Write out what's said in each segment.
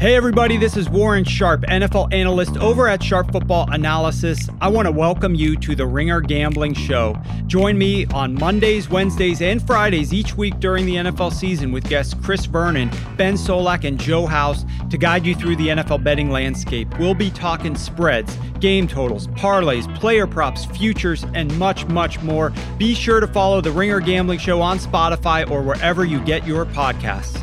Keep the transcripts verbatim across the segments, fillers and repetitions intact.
Hey everybody, this is Warren Sharp, N F L analyst over at Sharp Football Analysis. I want to welcome you to the Ringer Gambling Show. Join me on Mondays, Wednesdays, and Fridays each week during the N F L season with guests Chris Vernon, Ben Solak, and Joe House to guide you through the N F L betting landscape. We'll be talking spreads, game totals, parlays, player props, futures, and much, much more. Be sure to follow the Ringer Gambling Show on Spotify or wherever you get your podcasts.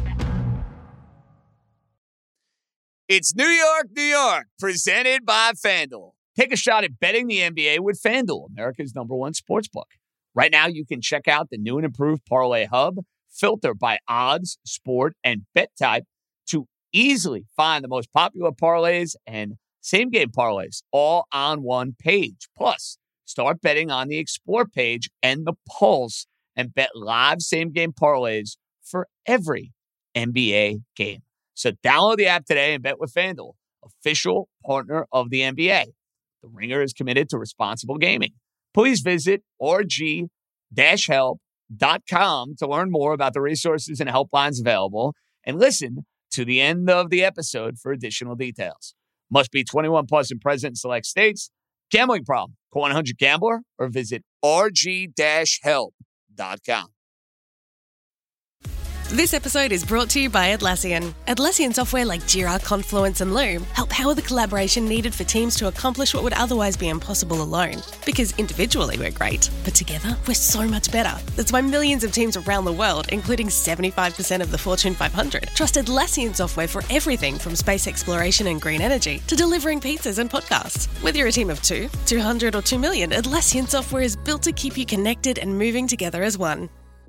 It's New York, New York, presented by FanDuel. Take a shot at betting the N B A with FanDuel, America's number one sportsbook. Right now, you can check out the new and improved Parlay Hub, filter by odds, sport, and bet type to easily find the most popular parlays and same-game parlays all on one page. Plus, start betting on the Explore page and the Pulse and bet live same-game parlays for every N B A game. So download the app today and bet with FanDuel, official partner of the N B A. The Ringer is committed to responsible gaming. Please visit r g dash help dot com to learn more about the resources and helplines available, and listen to the end of the episode for additional details. Must be twenty-one plus and present in select states. Gambling problem? Call one hundred gambler or visit r g dash help dot com. This episode is brought to you by Atlassian. Atlassian software like Jira, Confluence, and Loom help power the collaboration needed for teams to accomplish what would otherwise be impossible alone. Because individually we're great, but together we're so much better. That's why millions of teams around the world, including seventy-five percent of the Fortune five hundred, trust Atlassian software for everything from space exploration and green energy to delivering pizzas and podcasts. Whether you're a team of two, two hundred, or two million, Atlassian software is built to keep you connected and moving together as one.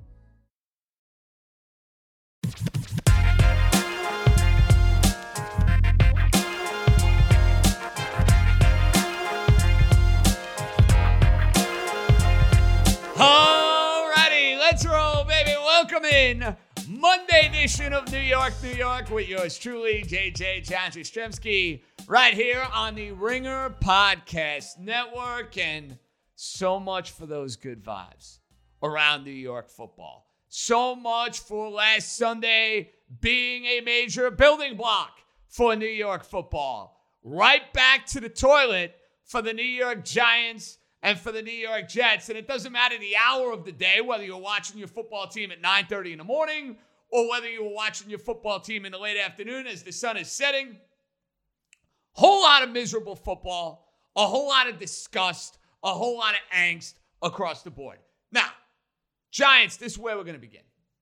Alrighty, let's roll, baby. Welcome in Monday edition of New York, New York with yours truly, J J John Jastrzemski, right here on the Ringer Podcast Network. And so much for those good vibes around New York football. So much for last Sunday being a major building block for New York football. Right back to the toilet for the New York Giants and for the New York Jets. And it doesn't matter the hour of the day, whether you're watching your football team at nine thirty in the morning or whether you were watching your football team in the late afternoon as the sun is setting. Whole lot of miserable football, a whole lot of disgust, a whole lot of angst across the board. Now, Giants, this is where we're going to begin.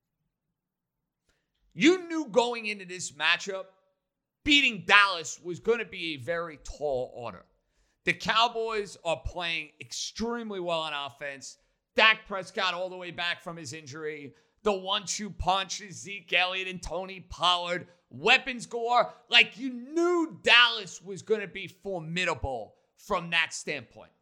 You knew going into this matchup, beating Dallas was going to be a very tall order. The Cowboys are playing extremely well on offense. Dak Prescott all the way back from his injury. The one two punch is Zeke Elliott and Tony Pollard. Weapons galore. Like, you knew Dallas was going to be formidable from that standpoint.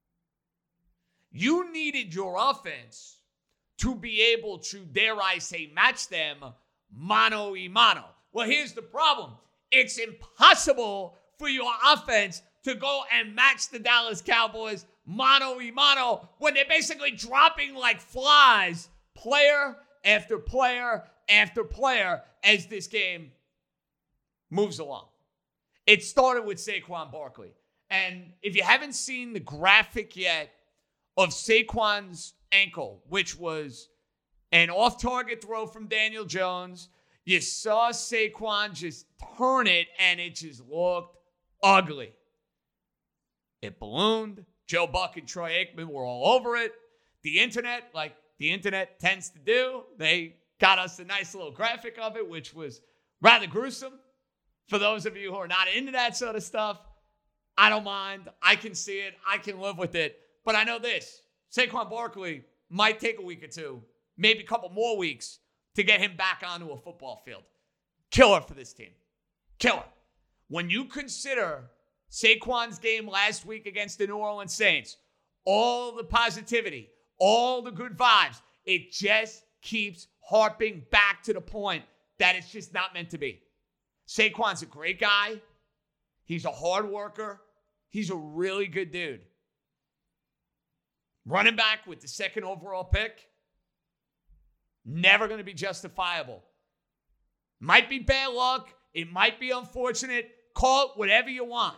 You needed your offense to be able to, dare I say, match them mano a mano. Well, here's the problem. It's impossible for your offense to go and match the Dallas Cowboys mano a mano when they're basically dropping like flies, player after player after player, as this game moves along. It started with Saquon Barkley. And if you haven't seen the graphic yet of Saquon's ankle, which was an off-target throw from Daniel Jones, you saw Saquon just turn it, and it just looked ugly. It ballooned. Joe Buck and Troy Aikman were all over it. The internet, like the internet tends to do, they got us a nice little graphic of it, which was rather gruesome. For those of you who are not into that sort of stuff, I don't mind. I can see it. I can live with it. But I know this. Saquon Barkley might take a week or two, maybe a couple more weeks, to get him back onto a football field. Killer for this team. Killer. When you consider Saquon's game last week against the New Orleans Saints, all the positivity, all the good vibes, it just keeps harping back to the point that it's just not meant to be. Saquon's a great guy. He's a hard worker. He's a really good dude. Running back with the second overall pick, never going to be justifiable. Might be bad luck. It might be unfortunate. Call it whatever you want.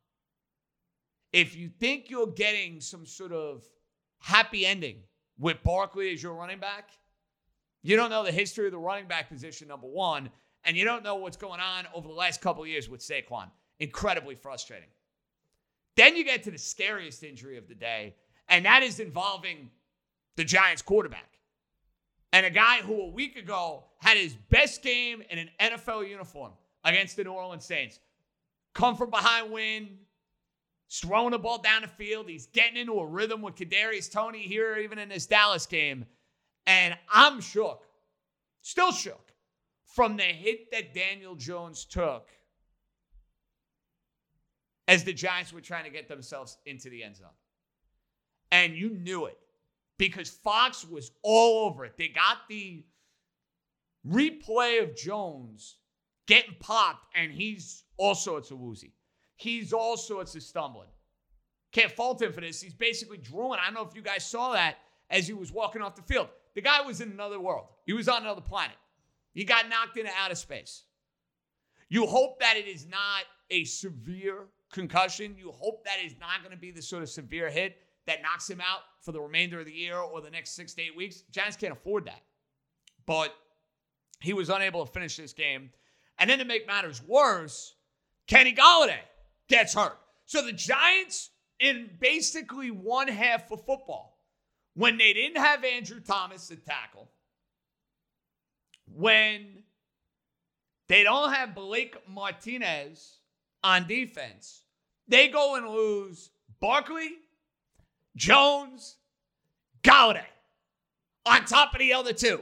If you think you're getting some sort of happy ending with Barkley as your running back, you don't know the history of the running back position, number one, and you don't know what's going on over the last couple of years with Saquon. Incredibly frustrating. Then you get to the scariest injury of the day, and that is involving the Giants quarterback. And a guy who a week ago had his best game in an N F L uniform against the New Orleans Saints. Come from behind win. He's throwing the ball down the field. He's getting into a rhythm with Kadarius Toney here, even in this Dallas game. And I'm shook, still shook, from the hit that Daniel Jones took as the Giants were trying to get themselves into the end zone. And you knew it because Fox was all over it. They got the replay of Jones getting popped, and he's all sorts of woozy. He's all sorts of stumbling. Can't fault him for this. He's basically drooling. I don't know if you guys saw that as he was walking off the field. The guy was in another world. He was on another planet. He got knocked into outer space. You hope that it is not a severe concussion. You hope that is not going to be the sort of severe hit that knocks him out for the remainder of the year or the next six to eight weeks. Giants can't afford that. But he was unable to finish this game. And then to make matters worse, Kenny Golladay gets hurt. So the Giants, in basically one half of football, when they didn't have Andrew Thomas at tackle, when they don't have Blake Martinez on defense, they go and lose Barkley, Jones, Golladay on top of the other two.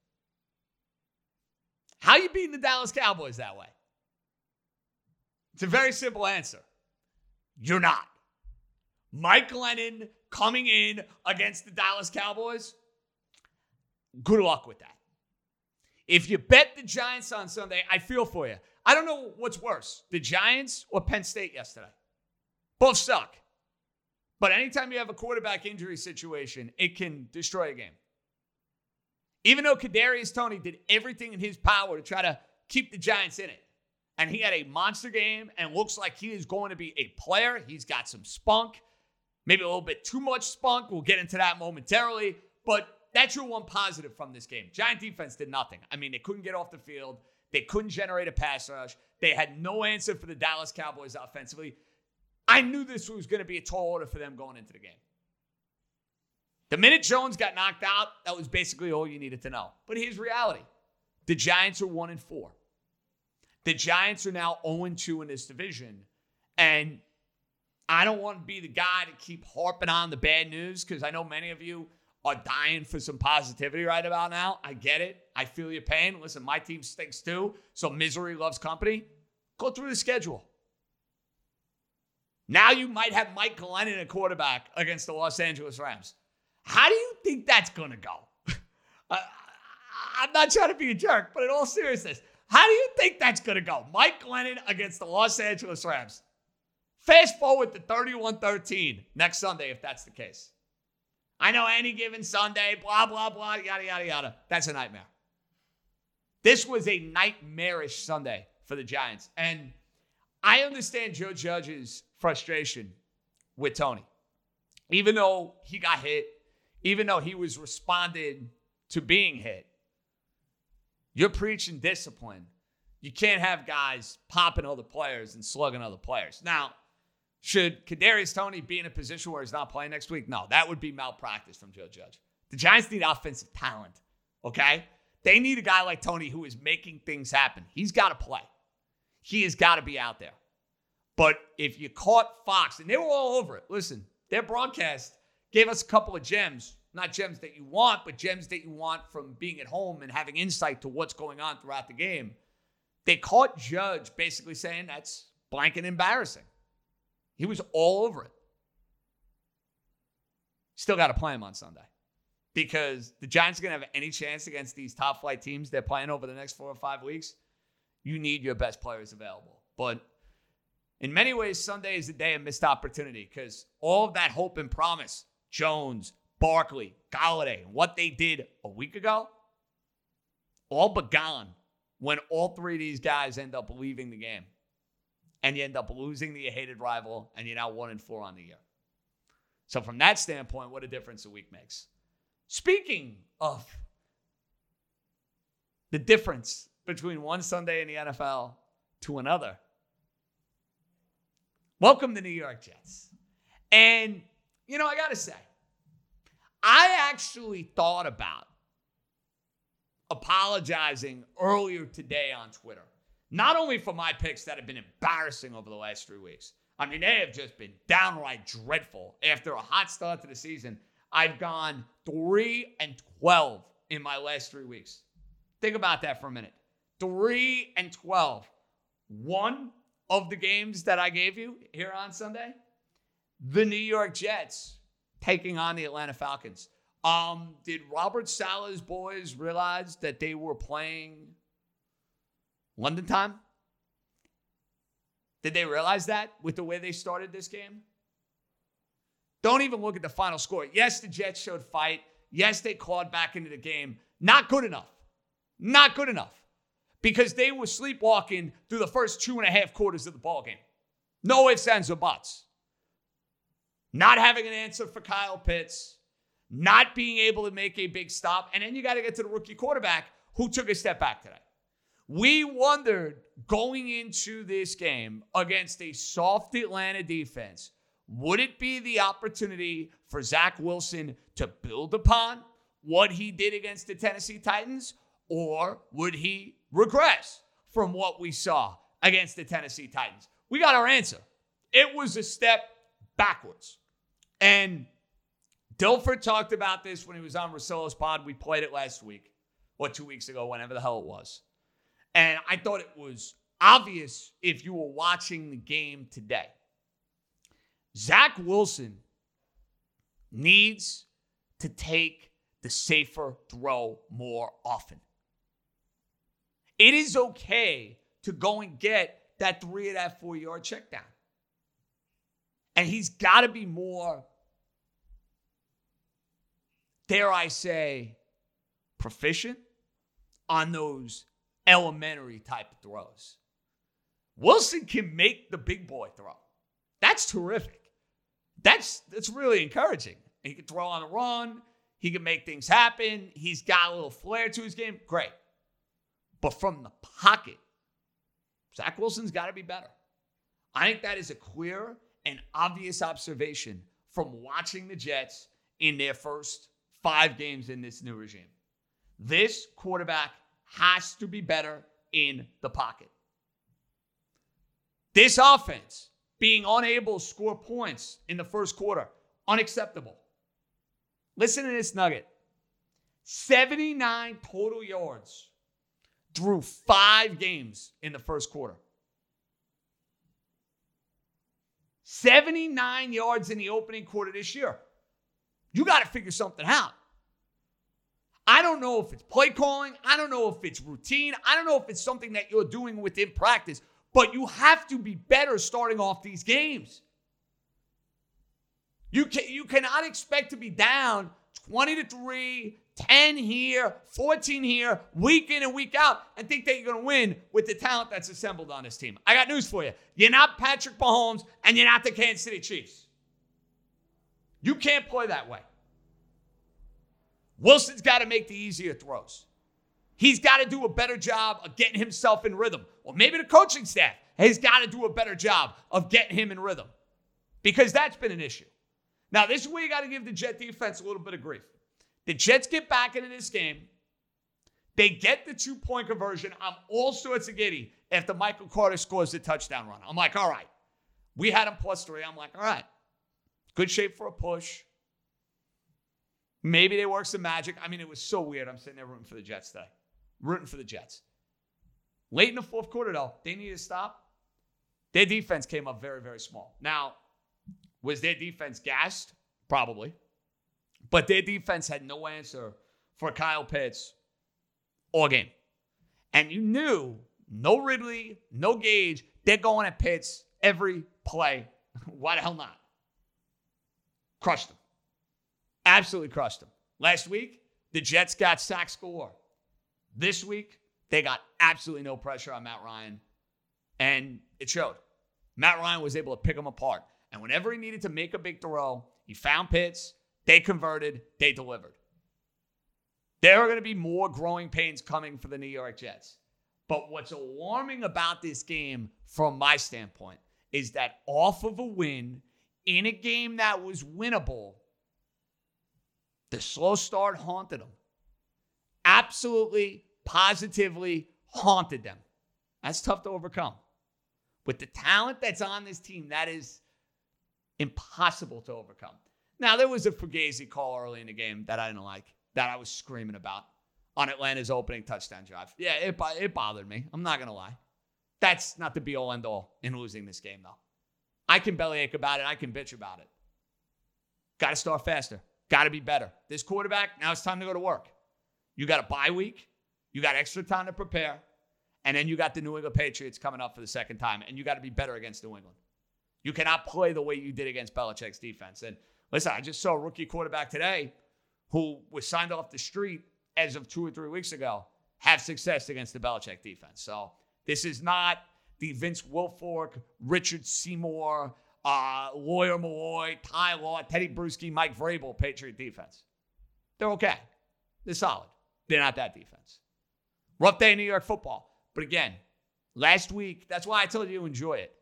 How you beating the Dallas Cowboys that way? It's a very simple answer. You're not. Mike Glennon coming in against the Dallas Cowboys, good luck with that. If you bet the Giants on Sunday, I feel for you. I don't know what's worse, the Giants or Penn State yesterday. Both suck. But anytime you have a quarterback injury situation, it can destroy a game. Even though Kadarius Toney did everything in his power to try to keep the Giants in it, and he had a monster game and looks like he is going to be a player. He's got some spunk, maybe a little bit too much spunk. We'll get into that momentarily. But that's your one positive from this game. Giant defense did nothing. I mean, they couldn't get off the field. They couldn't generate a pass rush. They had no answer for the Dallas Cowboys offensively. I knew this was going to be a tall order for them going into the game. The minute Jones got knocked out, that was basically all you needed to know. But here's reality. The Giants are one and four. The Giants are now oh and two in this division. And I don't want to be the guy to keep harping on the bad news because I know many of you are dying for some positivity right about now. I get it. I feel your pain. Listen, my team stinks too, so misery loves company. Go through the schedule. Now you might have Mike Glennon at quarterback against the Los Angeles Rams. How do you think that's going to go? uh, I'm not trying to be a jerk, but in all seriousness, how do you think that's going to go? Mike Glennon against the Los Angeles Rams. Fast forward to thirty-one thirteen next Sunday if that's the case. I know any given Sunday, blah, blah, blah, yada, yada, yada. That's a nightmare. This was a nightmarish Sunday for the Giants. And I understand Joe Judge's frustration with Toney. Even though he got hit, even though he was responding to being hit, you're preaching discipline. You can't have guys popping other players and slugging other players. Now, should Kadarius Toney be in a position where he's not playing next week? No, that would be malpractice from Joe Judge. The Giants need offensive talent, okay? They need a guy like Toney who is making things happen. He's got to play. He has got to be out there. But if you caught Fox, and they were all over it. Listen, their broadcast gave us a couple of gems. Not gems that you want, but gems that you want from being at home and having insight to what's going on throughout the game. They caught Judge basically saying that's blank and embarrassing. He was all over it. Still got to play him on Sunday because the Giants are going to have any chance against these top flight teams they're playing over the next four or five weeks. You need your best players available. But in many ways, Sunday is a day of missed opportunity because all of that hope and promise, Jones, Barkley, Golladay, and what they did a week ago, all but gone when all three of these guys end up leaving the game and you end up losing to your hated rival and you're now one and four on the year. So from that standpoint, what a difference a week makes. Speaking of the difference between one Sunday in the N F L to another, welcome the New York Jets. And, you know, I got to say, I actually thought about apologizing earlier today on Twitter. Not only for my picks that have been embarrassing over the last three weeks. I mean, they have just been downright dreadful. After a hot start to the season, I've gone three and twelve in my last three weeks. Think about that for a minute. three and twelve. One of the games that I gave you here on Sunday, the New York Jets taking on the Atlanta Falcons. Um, did Robert Saleh's boys realize that they were playing London time? Did they realize that with the way they started this game? Don't even look at the final score. Yes, the Jets showed fight. Yes, they clawed back into the game. Not good enough. Not good enough. Because they were sleepwalking through the first two and a half quarters of the ballgame. No ifs, ands, or buts. Not having an answer for Kyle Pitts. Not being able to make a big stop. And then you got to get to the rookie quarterback who took a step back today. We wondered going into this game against a soft Atlanta defense, would it be the opportunity for Zach Wilson to build upon what he did against the Tennessee Titans, or would he regress from what we saw against the Tennessee Titans? We got our answer. It was a step backwards. And Dilfer talked about this when he was on Russillo's pod. We played it last week, or two weeks ago, whenever the hell it was. And I thought it was obvious if you were watching the game today. Zach Wilson needs to take the safer throw more often. It is okay to go and get that three or that four-yard check down. And he's got to be more, dare I say, proficient on those elementary type of throws. Wilson can make the big boy throw. That's terrific. That's that's really encouraging. He can throw on the run. He can make things happen. He's got a little flair to his game. Great. But from the pocket, Zach Wilson's got to be better. I think that is a clear and obvious observation from watching the Jets in their first five games in this new regime. This quarterback has to be better in the pocket. This offense being unable to score points in the first quarter, unacceptable. Listen to this nugget. seventy-nine total yards through five games in the first quarter. seventy-nine yards in the opening quarter this year. You got to figure something out. I don't know if it's play calling. I don't know if it's routine. I don't know if it's something that you're doing within practice. But you have to be better starting off these games. You can, you cannot expect to be down twenty to three, ten here, fourteen here, week in and week out, and think that you're going to win with the talent that's assembled on this team. I got news for you. You're not Patrick Mahomes, and you're not the Kansas City Chiefs. You can't play that way. Wilson's got to make the easier throws. He's got to do a better job of getting himself in rhythm. Or maybe the coaching staff has got to do a better job of getting him in rhythm. Because that's been an issue. Now, this is where you got to give the Jet defense a little bit of grief. The Jets get back into this game. They get the two-point conversion. I'm all sorts of giddy after Michael Carter scores the touchdown run. I'm like, all right. We had him plus three. I'm like, all right. Good shape for a push. Maybe they work some magic. I mean, it was so weird. I'm sitting there rooting for the Jets today. Rooting for the Jets. Late in the fourth quarter, though, they needed to stop. Their defense came up very, very small. Now, was their defense gassed? Probably. But their defense had no answer for Kyle Pitts all game. And you knew, no Ridley, no Gage, they're going at Pitts every play. Why the hell not? Crushed them. Absolutely crushed them. Last week, the Jets got sacks galore. This week, They got absolutely no pressure on Matt Ryan, and it showed. Matt Ryan was able to pick them apart. And whenever he needed to make a big throw, he found Pitts, they converted, they delivered. There are going to be more growing pains coming for the New York Jets. But what's alarming about this game, from my standpoint, is that off of a win in a game that was winnable, the slow start haunted them. Absolutely, positively haunted them. That's tough to overcome. With the talent that's on this team, that is impossible to overcome. Now, there was a Fugazi call early in the game that I didn't like, that I was screaming about on Atlanta's opening touchdown drive. Yeah, it, it bothered me. I'm not going to lie. That's not the be-all, end-all in losing this game, though. I can bellyache about it. I can bitch about it. Got to start faster. Got to be better. This quarterback, now it's time to go to work. You got a bye week. You got extra time to prepare. And then you got the New England Patriots coming up for the second time. And you got to be better against New England. You cannot play the way you did against Belichick's defense. And listen, I just saw a rookie quarterback today who was signed off the street as of two or three weeks ago have success against the Belichick defense. So this is not the Vince Wilfork, Richard Seymour, uh, Lawyer Malloy, Ty Law, Teddy Bruschi, Mike Vrabel Patriot defense. They're okay. They're solid. They're not that defense. Rough day in New York football. But again, last week, that's why I told you to enjoy it.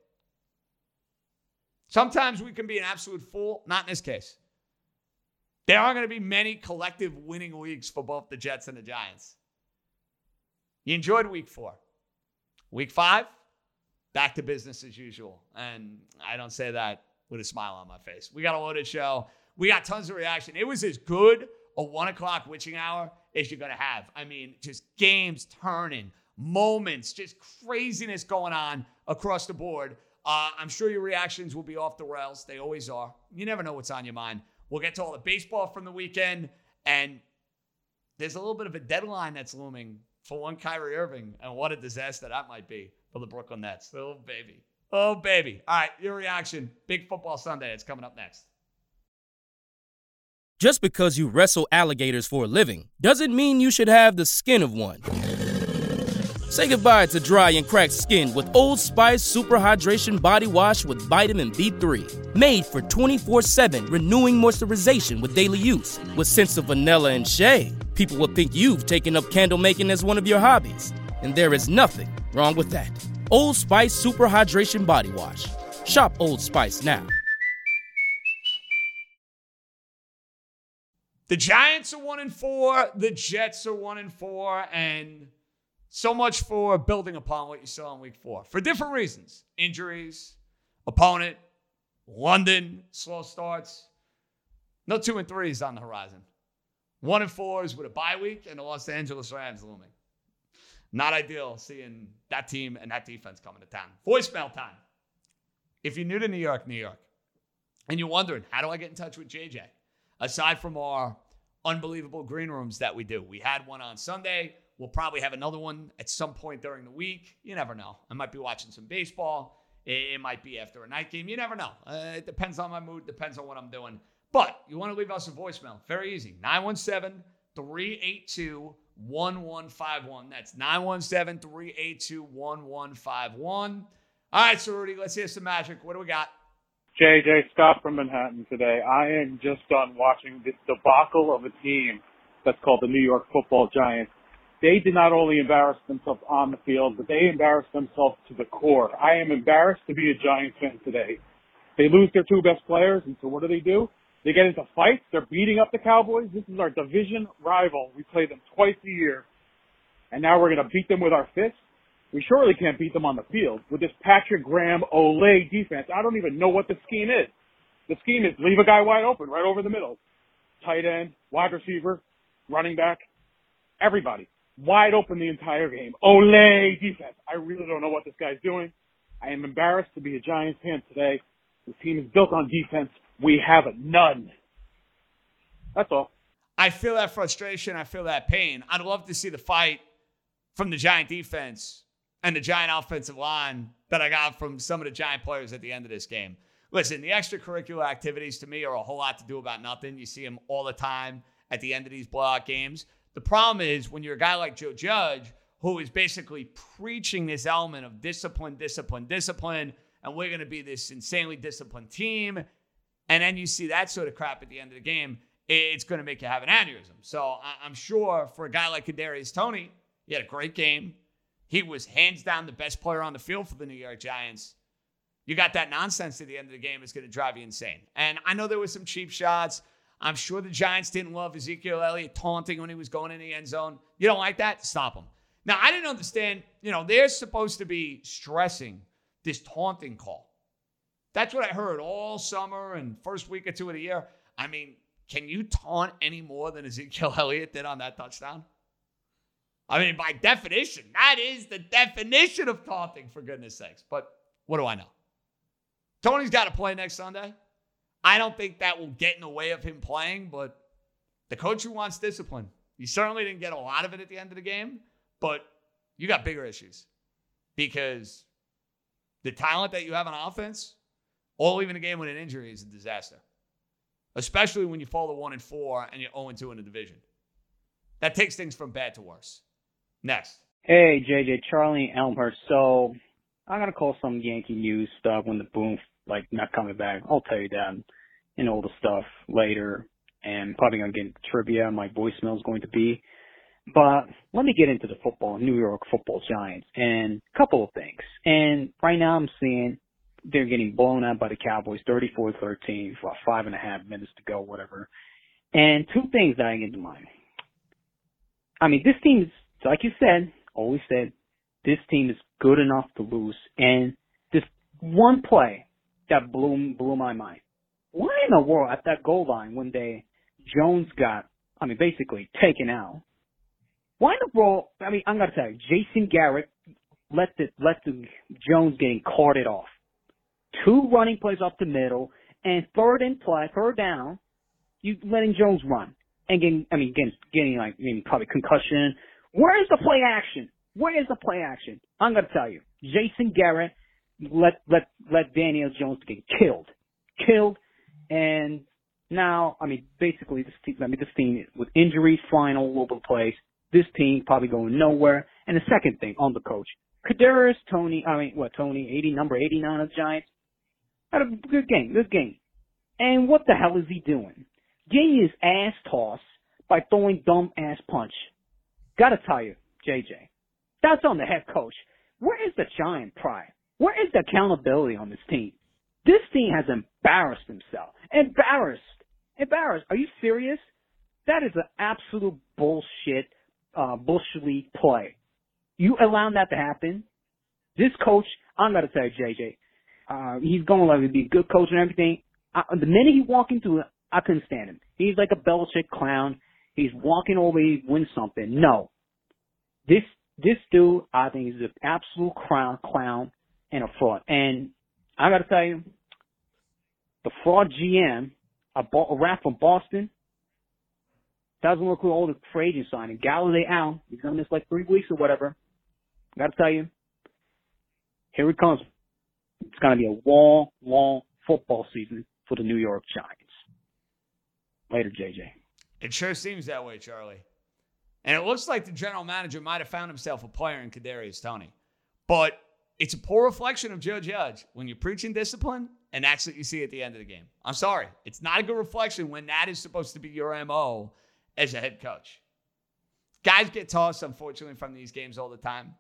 Sometimes we can be an absolute fool. Not in this case. There are going to be many collective winning weeks for both the Jets and the Giants. You enjoyed week four. Week five, back to business as usual. And I don't say that with a smile on my face. We got a loaded show. We got tons of reaction. It was as good a one o'clock witching hour as you're going to have. I mean, just games turning, moments, just craziness going on across the board. Uh, I'm sure your reactions will be off the rails. They always are. You never know what's on your mind. We'll get to all the baseball from the weekend. And there's a little bit of a deadline that's looming for one Kyrie Irving. And what a disaster that might be for the Brooklyn Nets. Oh, baby. Oh, baby. All right, your reaction. Big Football Sunday. It's coming up next. Just because you wrestle alligators for a living doesn't mean you should have the skin of one. Say goodbye to dry and cracked skin with Old Spice Super Hydration Body Wash with Vitamin B three. Made for twenty-four seven renewing moisturization with daily use. With scents of vanilla and shea, people will think you've taken up candle making as one of your hobbies. And there is nothing wrong with that. Old Spice Super Hydration Body Wash. Shop Old Spice now. The Giants are one and four. The Jets are one and four. And so much for building upon what you saw in week four. For different reasons. Injuries, opponent, London, slow starts. No two and threes on the horizon. One and fours with a bye week and the Los Angeles Rams looming. Not ideal seeing that team and that defense coming to town. Voicemail time. If you're new to New York, New York, and you're wondering, how do I get in touch with J J? Aside from our unbelievable green rooms that we do. We had one on Sunday. We'll probably have another one at some point during the week. You never know. I might be watching some baseball. It might be after a night game. You never know. Uh, it depends on my mood. Depends on what I'm doing. But you want to leave us a voicemail. Very easy. nine one seven, three eight two, one one five one. That's nine one seven, three eight two, one one five one. All right, so Rudy, let's hear some magic. What do we got? J J, Scott from Manhattan today. I am just done watching this debacle of a team that's called the New York Football Giants. They did not only embarrass themselves on the field, but they embarrassed themselves to the core. I am embarrassed to be a Giants fan today. They lose their two best players, and so what do they do? They get into fights. They're beating up the Cowboys. This is our division rival. We play them twice a year, and now we're going to beat them with our fists? We surely can't beat them on the field with this Patrick Graham Olay defense. I don't even know what the scheme is. The scheme is leave a guy wide open right over the middle. Tight end, wide receiver, running back, everybody. Wide open the entire game. Olay defense. I really don't know what this guy's doing. I am embarrassed to be a Giants fan today. This team is built on defense. We have none. That's all. I feel that frustration. I feel that pain. I'd love to see the fight from the Giant defense and the Giant offensive line that I got from some of the Giant players at the end of this game. Listen, the extracurricular activities to me are a whole lot to do about nothing. You see them all the time at the end of these blowout games. The problem is when you're a guy like Joe Judge who is basically preaching this element of discipline, discipline, discipline, and we're going to be this insanely disciplined team. And then you see that sort of crap at the end of the game, it's going to make you have an aneurysm. So I'm sure for a guy like Kadarius Toney, he had a great game. He was hands down the best player on the field for the New York Giants. You got that nonsense at the end of the game, it's going to drive you insane. And I know there was some cheap shots. I'm sure the Giants didn't love Ezekiel Elliott taunting when he was going in the end zone. You don't like that? Stop him. Now, I didn't understand, you know, they're supposed to be stressing this taunting call. That's what I heard all summer and first week or two of the year. I mean, can you taunt any more than Ezekiel Elliott did on that touchdown? I mean, by definition, that is the definition of taunting, for goodness sakes. But what do I know? Tony's got to play next Sunday. I don't think that will get in the way of him playing, but the coach who wants discipline, you certainly didn't get a lot of it at the end of the game, but you got bigger issues because the talent that you have on offense, all leaving a game with an injury is a disaster, especially when you fall to one and four and you're oh and two in the division. That takes things from bad to worse. Next. Hey, J J, Charlie Elmhurst. So I'm going to call some Yankee news stuff when the boom, like, not coming back. I'll tell you that and all the stuff later. And probably going to get into trivia. My voicemail is going to be. But let me get into the football, New York Football Giants, and a couple of things. And right now I'm seeing they're getting blown out by the Cowboys, thirty-four thirteen, for five and a half minutes to go, whatever. And two things that I get to mind. I mean, this team is, like you said, always said, this team is good enough to lose. And this one play that blew, blew my mind. Why in the world at that goal line when they, Jones got, I mean, basically taken out? Why in the world, I mean, I'm going to tell you, Jason Garrett let the, let the Jones getting carted off. Two running plays up the middle, and third and play, third down, you letting Jones run. And getting, I mean, getting, getting like, maybe probably concussion. Where is the play action? Where is the play action? I'm going to tell you, Jason Garrett let, let, let Daniel Jones get killed. Killed. And now, I mean, basically this team, I mean, this team with injuries flying all over the place. This team probably going nowhere. And the second thing on the coach, Kadarius Toney, I mean, what, Toney, eighty, number eighty-nine of the Giants, had a good game, good game. And what the hell is he doing? Getting his ass tossed by throwing dumb ass punch. Gotta tell you, J J, that's on the head coach. Where is the Giant pride? Where is the accountability on this team? This team has embarrassed himself. Embarrassed. Embarrassed. Are you serious? That is an absolute bullshit, uh, bullshit play. You allowing that to happen? This coach, I'm going to tell you, J J, uh, he's going to like be a good coach and everything. I, the minute he walked into it, I couldn't stand him. He's like a Belichick clown. He's walking over, he wins something. No. This, this dude, I think, is an absolute clown, clown and a fraud. And I got to tell you, the fraud G M, a, a rap from Boston, doesn't look like all the free agent signing. Galladay out. He's going to miss like three weeks or whatever. I got to tell you, here it comes. It's going to be a long, long football season for the New York Giants. Later, J J. It sure seems that way, Charlie. And it looks like the general manager might have found himself a player in Kadarius Toney. But it's a poor reflection of Joe Judge when you're preaching discipline, and that's what you see at the end of the game. I'm sorry. It's not a good reflection when that is supposed to be your M O as a head coach. Guys get tossed, unfortunately, from these games all the time.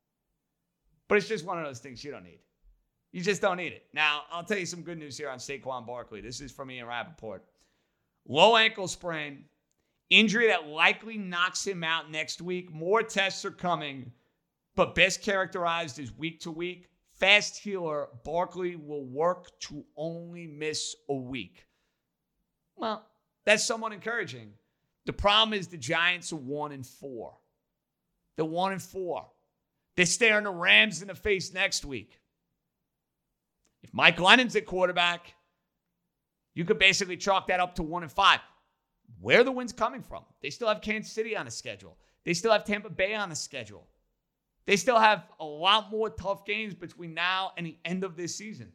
But it's just one of those things you don't need. You just don't need it. Now, I'll tell you some good news here on Saquon Barkley. This is from Ian Rappaport. Low ankle sprain, injury that likely knocks him out next week. More tests are coming, but best characterized as week to week. Fast healer, Barkley will work to only miss a week. Well, that's somewhat encouraging. The problem is the Giants are one and four. They're one and four. They're staring the Rams in the face next week. If Mike Glennon's at quarterback, you could basically chalk that up to one and five. Where are the wins coming from? They still have Kansas City on the schedule. They still have Tampa Bay on the schedule. They still have a lot more tough games between now and the end of this season.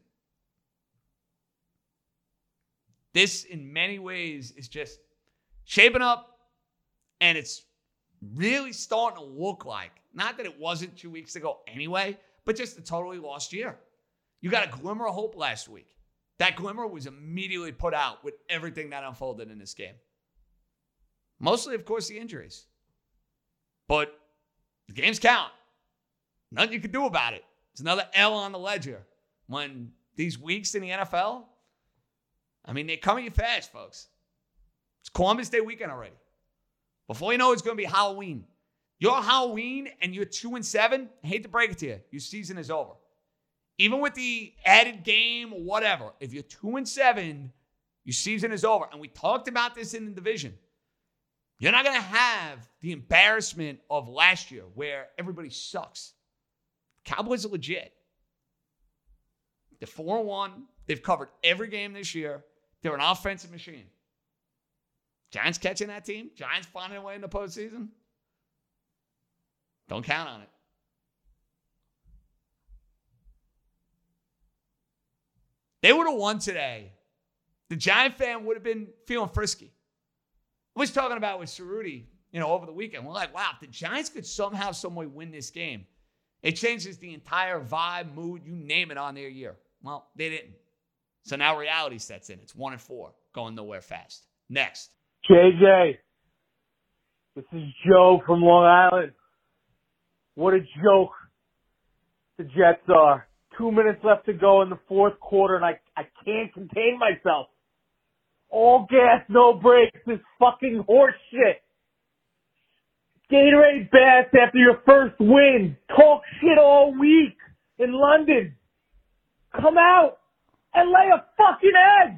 This, in many ways, is just shaping up, and it's really starting to look like, not that it wasn't two weeks ago anyway, but just a totally lost year. You got a glimmer of hope last week. That glimmer was immediately put out with everything that unfolded in this game. Mostly, of course, the injuries. But the games count. Nothing you can do about it. It's another L on the ledger. When these weeks in the N F L, I mean, they come at you fast, folks. It's Columbus Day weekend already. Before you know it, it's going to be Halloween. You're Halloween and you're two and seven. I hate to break it to you. Your season is over. Even with the added game or whatever, if you're two and seven, your season is over. And we talked about this in the division. You're not going to have the embarrassment of last year where everybody sucks. Cowboys are legit. They're four and one. They've covered every game this year. They're an offensive machine. Giants catching that team? Giants finding a way in the postseason? Don't count on it. They would have won today. The Giant fan would have been feeling frisky. I was talking about with Cerruti, you know, over the weekend. We're like, wow, if the Giants could somehow, some way win this game, it changes the entire vibe, mood, you name it on their year. Well, they didn't. So now reality sets in. It's one and four, going nowhere fast. Next. J J, this is Joe from Long Island. What a joke the Jets are. Two minutes left to go in the fourth quarter, and I, I can't contain myself. All gas, no brakes, this fucking horse shit. Gatorade baths after your first win. Talk shit all week in London. Come out and lay a fucking egg.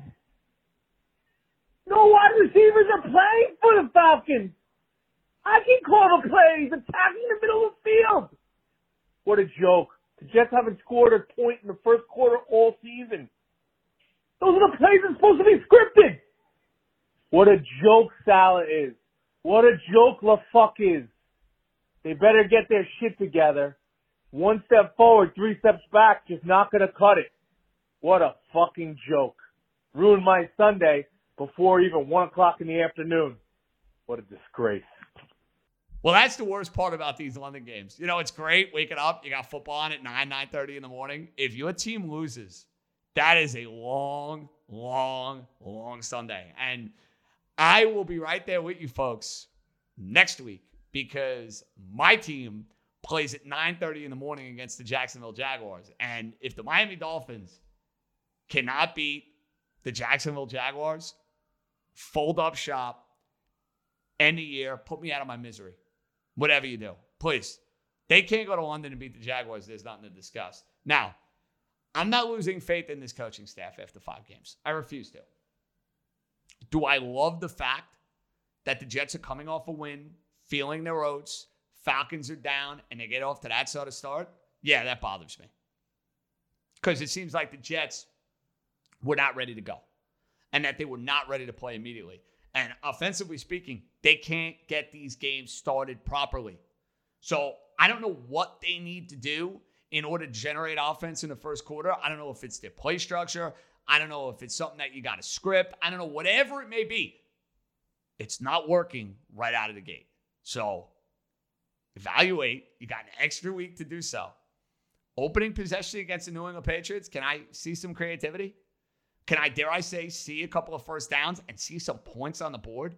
No wide receivers are playing for the Falcons. I can call the plays, attacking the middle of the field. What a joke. The Jets haven't scored a point in the first quarter all season. Those are the plays that are supposed to be scripted. What a joke Salah is. What a joke LaFuck is. They better get their shit together. One step forward, three steps back, just not going to cut it. What a fucking joke. Ruined my Sunday before even one o'clock in the afternoon. What a disgrace. Well, that's the worst part about these London games. You know, it's great waking up. You got football on at nine, nine thirty in the morning. If your team loses, that is a long, long, long Sunday. And I will be right there with you folks next week because my team plays at nine thirty in the morning against the Jacksonville Jaguars. And if the Miami Dolphins cannot beat the Jacksonville Jaguars, fold up shop, end the year, put me out of my misery. Whatever you do, please. They can't go to London and beat the Jaguars. There's nothing to discuss. Now, I'm not losing faith in this coaching staff after five games. I refuse to. Do I love the fact that the Jets are coming off a win, feeling their oats, Falcons are down, and they get off to that sort of start? Yeah, that bothers me. Because it seems like the Jets were not ready to go and that they were not ready to play immediately. And offensively speaking, they can't get these games started properly. So I don't know what they need to do in order to generate offense in the first quarter. I don't know if it's their play structure. I don't know if it's something that you got to script. I don't know, whatever it may be. It's not working right out of the gate. So evaluate. You got an extra week to do so. Opening possession against the New England Patriots. Can I see some creativity? Can I, dare I say, see a couple of first downs and see some points on the board?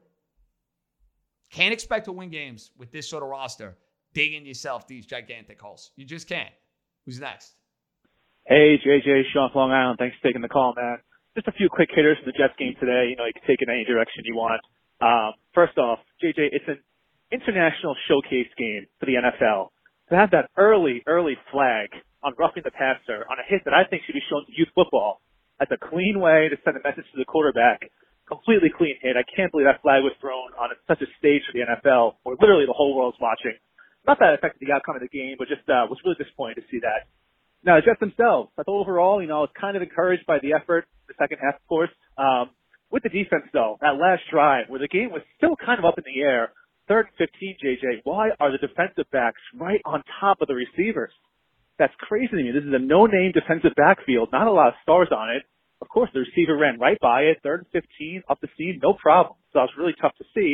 Can't expect to win games with this sort of roster, digging yourself these gigantic holes. You just can't. Who's next? Hey, J J, Sean from Long Island. Thanks for taking the call, man. Just a few quick hitters for the Jets game today. You know, you can take it in any direction you want. Um, first off, J J, it's an international showcase game for the N F L. To have that early, early flag on roughing the passer on a hit that I think should be shown to youth football, that's a clean way to send a message to the quarterback. Completely clean hit. I can't believe that flag was thrown on such a stage for the N F L where literally the whole world's watching. Not that it affected the outcome of the game, but just uh, was really disappointed to see that. Now, the Jets themselves, I thought overall, you know, I was kind of encouraged by the effort, the second half, of course. Um, with the defense, though, that last drive where the game was still kind of up in the air, third and fifteen, J J, why are the defensive backs right on top of the receivers? That's crazy to me. This is a no-name defensive backfield, not a lot of stars on it. Of course, the receiver ran right by it, third and fifteen, up the seam, no problem. So it was really tough to see.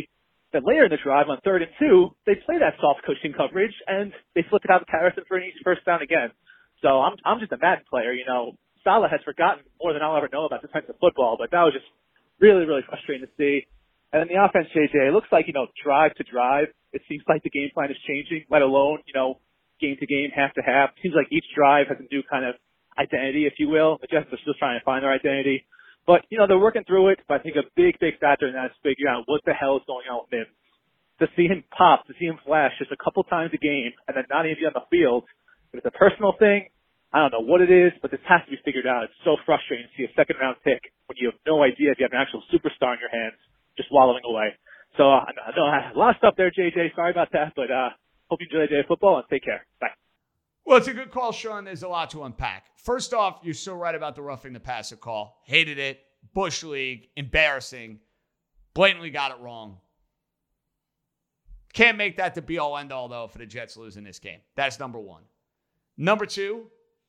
Then later in the drive on third and two, they play that soft cushion coverage and they flip it out to Harrison for an easy first down again. So I'm I'm just a Madden player, you know. Saleh has forgotten more than I'll ever know about defensive football, but that was just really, really frustrating to see. And then the offense, J J, it looks like, you know, drive to drive, it seems like the game plan is changing, let alone, you know, game to game, half to half. It seems like each drive has a new kind of identity, if you will. The Jets are still trying to find their identity. But, you know, they're working through it. But I think a big, big factor in that is figuring out what the hell is going on with Mims. To see him pop, to see him flash just a couple times a game and then not even be on the field, if it's a personal thing, I don't know what it is, but this has to be figured out. It's so frustrating to see a second-round pick when you have no idea if you have an actual superstar in your hands just wallowing away. So uh, I know I have a lot of stuff there, J J. Sorry about that, but uh, hope you enjoy the day of football and take care. Bye. Well, it's a good call, Sean. There's a lot to unpack. First off, you're so right about the roughing the passer call. Hated it. Bush League. Embarrassing. Blatantly got it wrong. Can't make that the be-all, end-all, though, for the Jets losing this game. That's number one. Number two,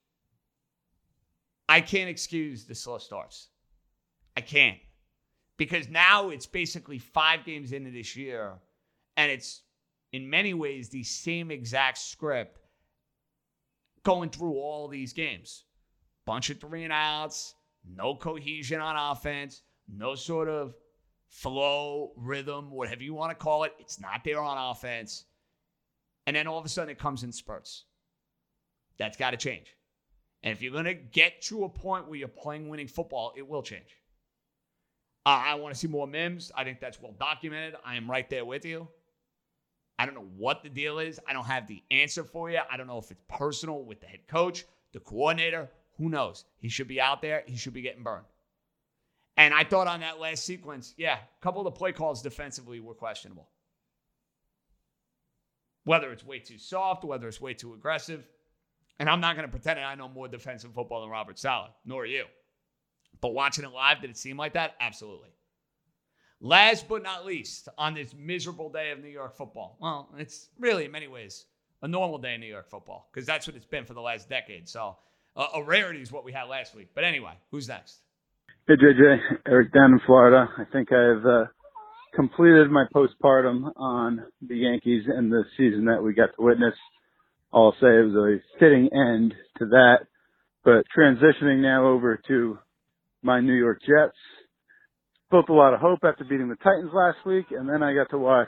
I can't excuse the slow starts. I can't. Because now it's basically five games into this year, and it's, in many ways, the same exact script going through all these games. Bunch of three and outs, no cohesion on offense, no sort of flow, rhythm, whatever you want to call it. It's not there on offense. And then all of a sudden it comes in spurts. That's got to change. And if you're going to get to a point where you're playing winning football, it will change. Uh, I want to see more Mims. I think that's well documented. I am right there with you. I don't know what the deal is. I don't have the answer for you. I don't know if it's personal with the head coach, the coordinator. Who knows? He should be out there. He should be getting burned. And I thought on that last sequence, yeah, a couple of the play calls defensively were questionable. Whether it's way too soft, whether it's way too aggressive. And I'm not going to pretend that I know more defensive football than Robert Saleh, nor you. But watching it live, did it seem like that? Absolutely. Last but not least, on this miserable day of New York football. Well, it's really, in many ways, a normal day in New York football, because that's what it's been for the last decade. So uh, a rarity is what we had last week. But anyway, who's next? Hey, J J. Eric down in Florida. I think I've uh, completed my postpartum on the Yankees and the season that we got to witness. I'll say it was a fitting end to that. But transitioning now over to my New York Jets. Built a lot of hope after beating the Titans last week, and then I got to watch,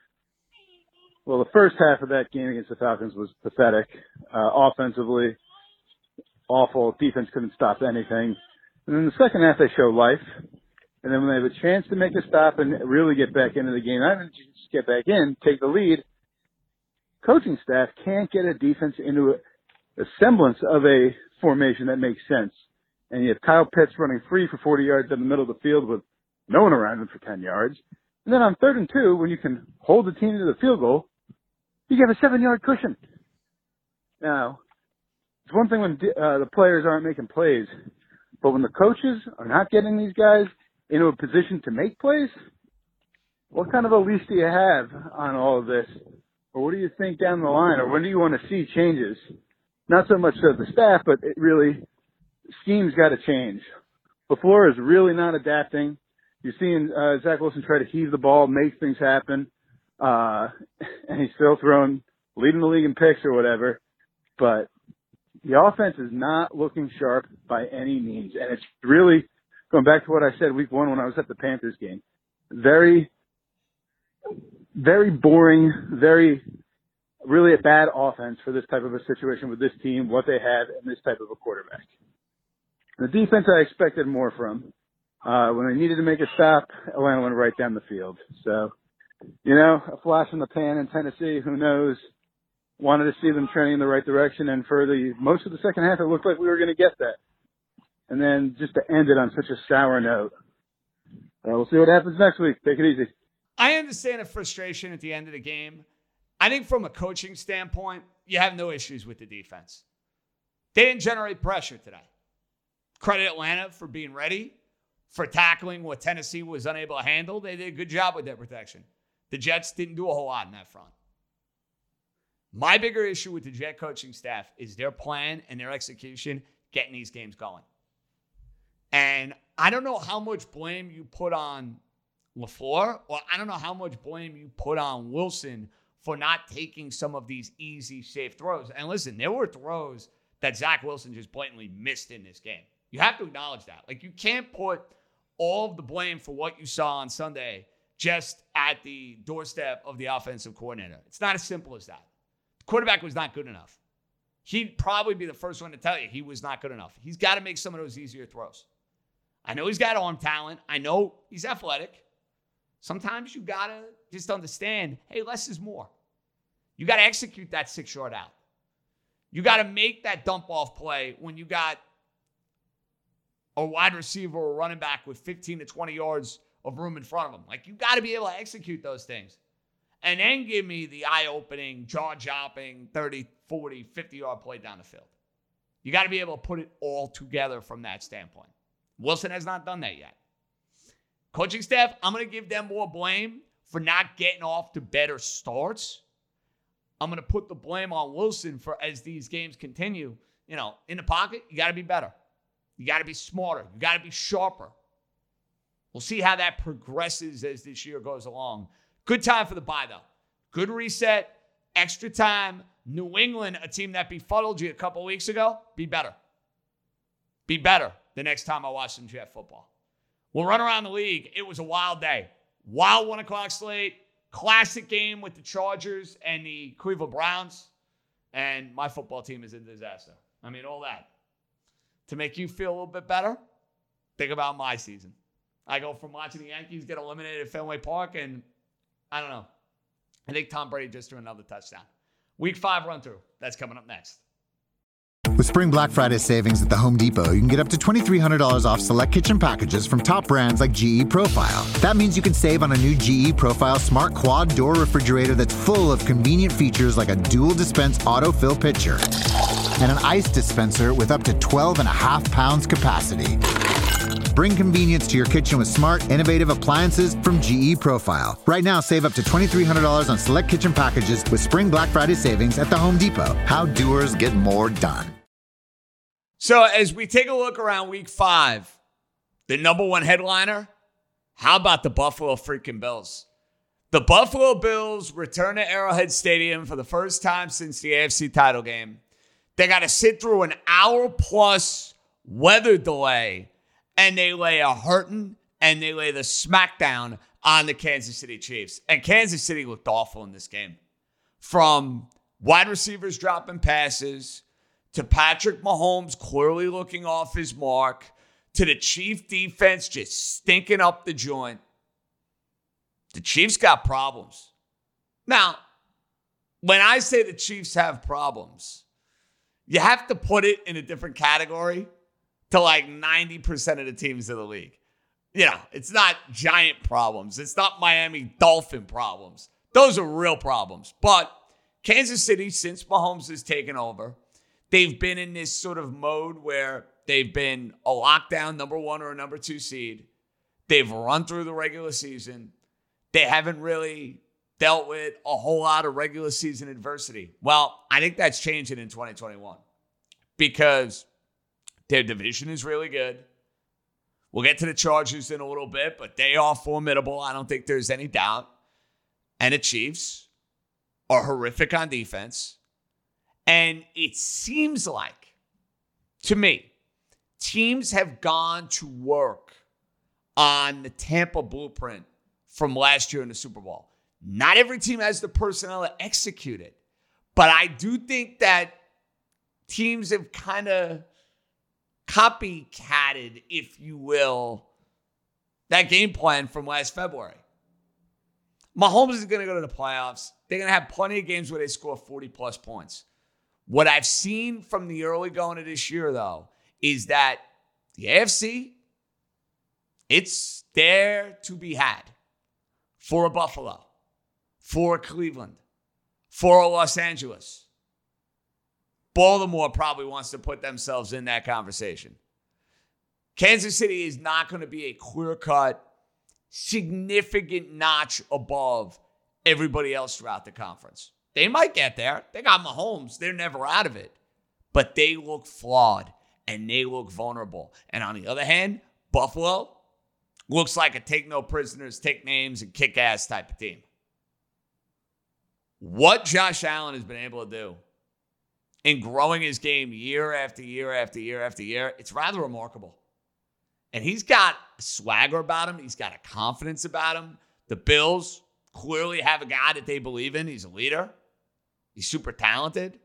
well, the first half of that game against the Falcons was pathetic. Uh, offensively, awful. Defense couldn't stop anything. And then the second half, they show life. And then when they have a chance to make a stop and really get back into the game, not even just get back in, take the lead, coaching staff can't get a defense into a, a semblance of a formation that makes sense. And you have Kyle Pitts running free for forty yards in the middle of the field with no one around him for ten yards. And then on third and two, when you can hold the team to the field goal, you get a seven-yard cushion. Now, it's one thing when uh, the players aren't making plays, but when the coaches are not getting these guys into a position to make plays, what kind of a leash do you have on all of this? Or what do you think down the line? Or when do you want to see changes? Not so much of the staff, but it really, scheme's got to change. LaFleur is really not adapting. You're seeing uh, Zach Wilson try to heave the ball, make things happen, uh, and he's still throwing, leading the league in picks or whatever. But the offense is not looking sharp by any means. And it's really, going back to what I said week one when I was at the Panthers game, very, very boring, very, really a bad offense for this type of a situation with this team, what they have, and this type of a quarterback. The defense I expected more from. Uh, when they needed to make a stop, Atlanta went right down the field. So, you know, a flash in the pan in Tennessee, who knows? Wanted to see them trending in the right direction, and for the most of the second half, it looked like we were going to get that. And then just to end it on such a sour note. Uh, we'll see what happens next week. Take it easy. I understand the frustration at the end of the game. I think from a coaching standpoint, you have no issues with the defense. They didn't generate pressure today. Credit Atlanta for being ready, for tackling what Tennessee was unable to handle. They did a good job with their protection. The Jets didn't do a whole lot in that front. My bigger issue with the Jet coaching staff is their plan and their execution getting these games going. And I don't know how much blame you put on LaFleur, or I don't know how much blame you put on Wilson for not taking some of these easy, safe throws. And listen, there were throws that Zach Wilson just blatantly missed in this game. You have to acknowledge that. Like, you can't put all of the blame for what you saw on Sunday just at the doorstep of the offensive coordinator. It's not as simple as that. The quarterback was not good enough. He'd probably be the first one to tell you he was not good enough. He's got to make some of those easier throws. I know he's got arm talent. I know he's athletic. Sometimes you got to just understand, hey, less is more. You got to execute that six-yard out. You got to make that dump-off play when you got a wide receiver or running back with fifteen to twenty yards of room in front of them. Like, you got to be able to execute those things. And then give me the eye-opening, jaw-dropping, thirty, forty, fifty-yard play down the field. You got to be able to put it all together from that standpoint. Wilson has not done that yet. Coaching staff, I'm going to give them more blame for not getting off to better starts. I'm going to put the blame on Wilson for, as these games continue, you know, in the pocket, you got to be better. You got to be smarter. You got to be sharper. We'll see how that progresses as this year goes along. Good time for the bye, though. Good reset, extra time. New England, a team that befuddled you a couple weeks ago, be better. Be better the next time I watch some Jet football. We'll run around the league. It was a wild day. Wild one o'clock slate. Classic game with the Chargers and the Cleveland Browns. And my football team is a disaster. I mean, all that. To make you feel a little bit better, think about my season. I go from watching the Yankees get eliminated at Fenway Park, and I don't know. I think Tom Brady just threw another touchdown. Week five run through. That's coming up next. With Spring Black Friday savings at the Home Depot, you can get up to twenty-three hundred dollars off select kitchen packages from top brands like G E Profile. That means you can save on a new G E Profile smart quad door refrigerator that's full of convenient features like a dual dispense autofill pitcher and an ice dispenser with up to twelve and a half pounds capacity. Bring convenience to your kitchen with smart, innovative appliances from G E Profile. Right now, save up to twenty-three hundred dollars on select kitchen packages with Spring Black Friday savings at the Home Depot. How doers get more done. So as we take a look around week five, the number one headliner, how about the Buffalo freaking Bills? The Buffalo Bills return to Arrowhead Stadium for the first time since the A F C title game. They got to sit through an hour-plus weather delay, and they lay a hurting, and they lay the smackdown on the Kansas City Chiefs. And Kansas City looked awful in this game. From wide receivers dropping passes, to Patrick Mahomes clearly looking off his mark, to the Chief defense just stinking up the joint. The Chiefs got problems. Now, when I say the Chiefs have problems, you have to put it in a different category to like ninety percent of the teams in the league. You know, it's not giant problems. It's not Miami Dolphin problems. Those are real problems. But Kansas City, since Mahomes has taken over, they've been in this sort of mode where they've been a lockdown number one or a number two seed. They've run through the regular season. They haven't really dealt with a whole lot of regular season adversity. Well, I think that's changing in twenty twenty-one because their division is really good. We'll get to the Chargers in a little bit, but they are formidable. I don't think there's any doubt. And the Chiefs are horrific on defense. And it seems like, to me, teams have gone to work on the Tampa blueprint from last year in the Super Bowl. Not every team has the personnel to execute it. But I do think that teams have kind of copycatted, if you will, that game plan from last February. Mahomes is going to go to the playoffs. They're going to have plenty of games where they score forty-plus points. What I've seen from the early going of this year, though, is that the A F C, it's there to be had for a Buffalo, for a Cleveland, for a Los Angeles. Baltimore probably wants to put themselves in that conversation. Kansas City is not going to be a clear-cut, significant notch above everybody else throughout the conference. They might get there. They got Mahomes. They're never out of it. But they look flawed, and they look vulnerable. And on the other hand, Buffalo, looks like a take no prisoners, take names, and kick ass type of team. What Josh Allen has been able to do in growing his game year after year after year after year, it's rather remarkable. And he's got a swagger about him. He's got a confidence about him. The Bills clearly have a guy that they believe in. He's a leader. He's super talented.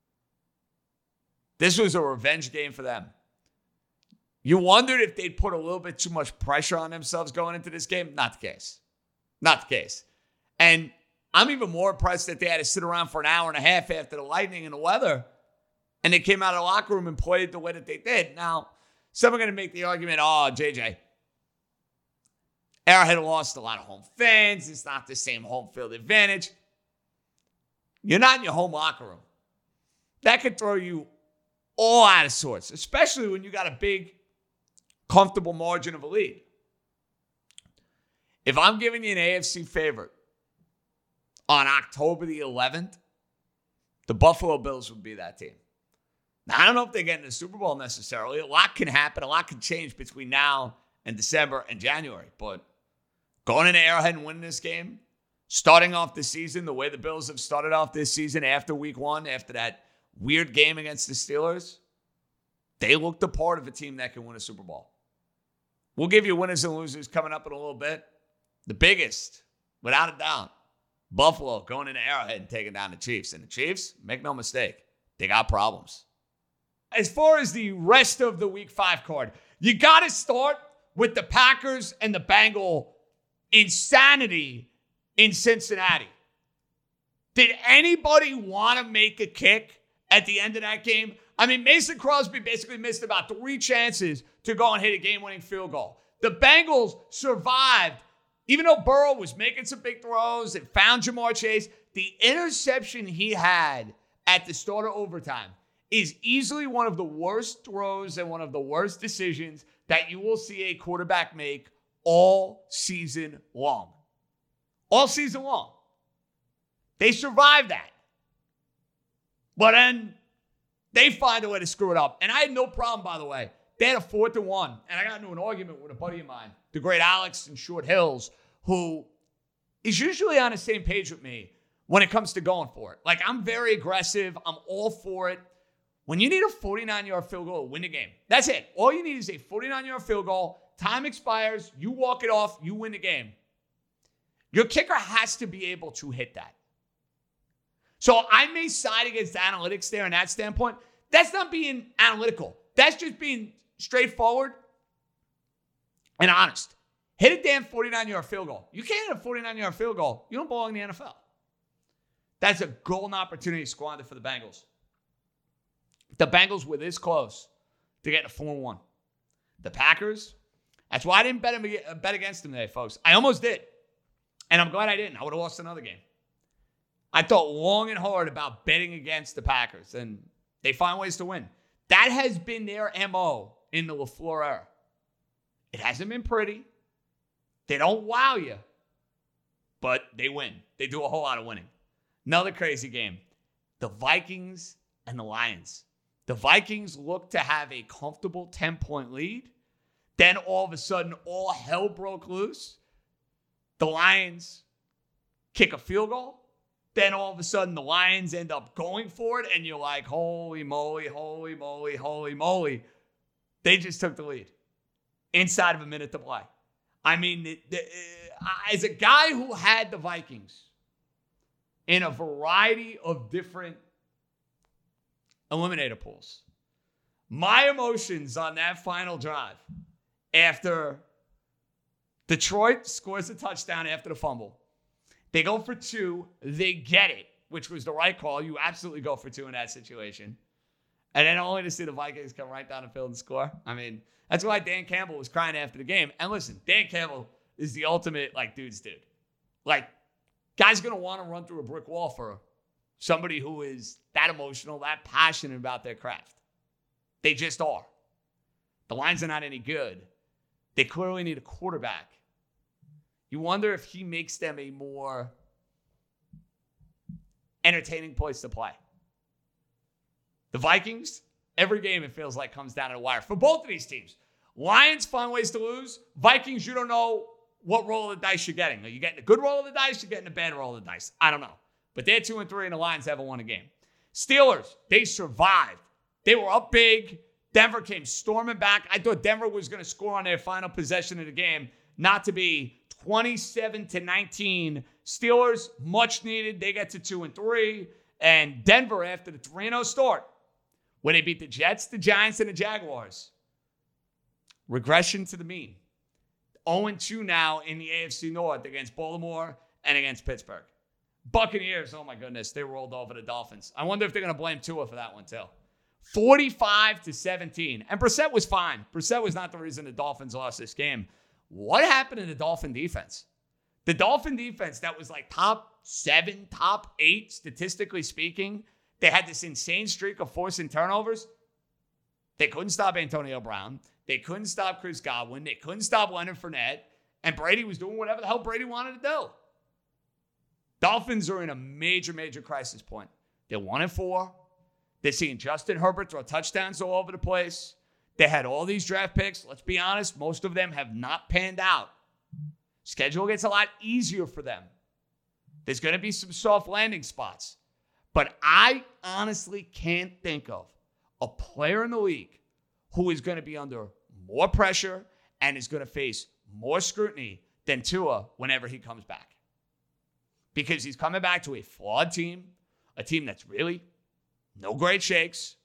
This was a revenge game for them. You wondered if they'd put a little bit too much pressure on themselves going into this game. Not the case. Not the case. And I'm even more impressed that they had to sit around for an hour and a half after the lightning and the weather, and they came out of the locker room and played the way that they did. Now, some are going to make the argument, oh, J J, Arrowhead lost a lot of home fans. It's not the same home field advantage. You're not in your home locker room. That could throw you all out of sorts, especially when you got a big, comfortable margin of a lead. If I'm giving you an A F C favorite on October the eleventh, the Buffalo Bills would be that team. Now, I don't know if they get in the Super Bowl necessarily. A lot can happen. A lot can change between now and December and January. But going into Arrowhead and winning this game, starting off the season the way the Bills have started off this season after week one, after that weird game against the Steelers, they look the part of a team that can win a Super Bowl. We'll give you winners and losers coming up in a little bit. The biggest, without a doubt, Buffalo going into Arrowhead and taking down the Chiefs. And the Chiefs, make no mistake, they got problems. As far as the rest of the week five card, you got to start with the Packers and the Bengal insanity in Cincinnati. Did anybody want to make a kick at the end of that game? I mean, Mason Crosby basically missed about three chances to go and hit a game-winning field goal. The Bengals survived. Even though Burrow was making some big throws and found Jamar Chase, the interception he had at the start of overtime is easily one of the worst throws and one of the worst decisions that you will see a quarterback make all season long. All season long. They survived that. But then they find a way to screw it up. And I had no problem, by the way. They had a fourth and one. And I got into an argument with a buddy of mine, the great Alex in Short Hills, who is usually on the same page with me when it comes to going for it. Like, I'm very aggressive. I'm all for it. When you need a forty-nine-yard field goal to win the game, that's it. All you need is a forty-nine-yard field goal. Time expires. You walk it off. You win the game. Your kicker has to be able to hit that. So I may side against analytics there in that standpoint. That's not being analytical. That's just being straightforward and honest. Hit a damn forty-nine-yard field goal. You can't hit a forty-nine-yard field goal. You don't belong in the N F L. That's a golden opportunity squandered for the Bengals. The Bengals were this close to getting a four and one. The Packers, that's why I didn't bet, them, bet against them today, folks. I almost did. And I'm glad I didn't. I would have lost another game. I thought long and hard about betting against the Packers, and they find ways to win. That has been their M O in the LaFleur era. It hasn't been pretty. They don't wow you, but they win. They do a whole lot of winning. Another crazy game. The Vikings and the Lions. The Vikings look to have a comfortable ten-point lead. Then all of a sudden, all hell broke loose. The Lions kick a field goal. Then all of a sudden, the Lions end up going for it. And you're like, holy moly, holy moly, holy moly. They just took the lead inside of a minute to play. I mean, the, the, uh, as a guy who had the Vikings in a variety of different eliminator pools, my emotions on that final drive after Detroit scores a touchdown after the fumble, they go for two, they get it, which was the right call. You absolutely go for two in that situation. And then only to see the Vikings come right down the field and score. I mean, that's why Dan Campbell was crying after the game. And listen, Dan Campbell is the ultimate, like, dude's dude. Like, guy's going to want to run through a brick wall for somebody who is that emotional, that passionate about their craft. They just are. The Lions are not any good. They clearly need a quarterback. You wonder if he makes them a more entertaining place to play. The Vikings, every game it feels like comes down to the wire. For both of these teams, Lions find ways to lose. Vikings, you don't know what roll of the dice you're getting. Are you getting a good roll of the dice? You're getting a bad roll of the dice. I don't know. But they're two and three, and the Lions haven't won a game. Steelers, they survived. They were up big. Denver came storming back. I thought Denver was going to score on their final possession of the game, not to be twenty-seven to nineteen. Steelers, much needed. They get to two and three. And Denver, after the three and oh start, when they beat the Jets, the Giants, and the Jaguars, regression to the mean. oh and two now in the A F C North against Baltimore and against Pittsburgh. Buccaneers, oh my goodness, they rolled over the Dolphins. I wonder if they're going to blame Tua for that one too. forty-five to seventeen. And Brissett was fine. Brissett was not the reason the Dolphins lost this game. What happened in the Dolphin defense? The Dolphin defense that was like top seven, top eight, statistically speaking. They had this insane streak of forcing turnovers. They couldn't stop Antonio Brown. They couldn't stop Chris Godwin. They couldn't stop Leonard Fournette. And Brady was doing whatever the hell Brady wanted to do. Dolphins are in a major, major crisis point. They're one and four. They're seeing Justin Herbert throw touchdowns all over the place. They had all these draft picks. Let's be honest, most of them have not panned out. Schedule gets a lot easier for them. There's going to be some soft landing spots. But I honestly can't think of a player in the league who is going to be under more pressure and is going to face more scrutiny than Tua whenever he comes back. Because he's coming back to a flawed team, a team that's really no great shakes.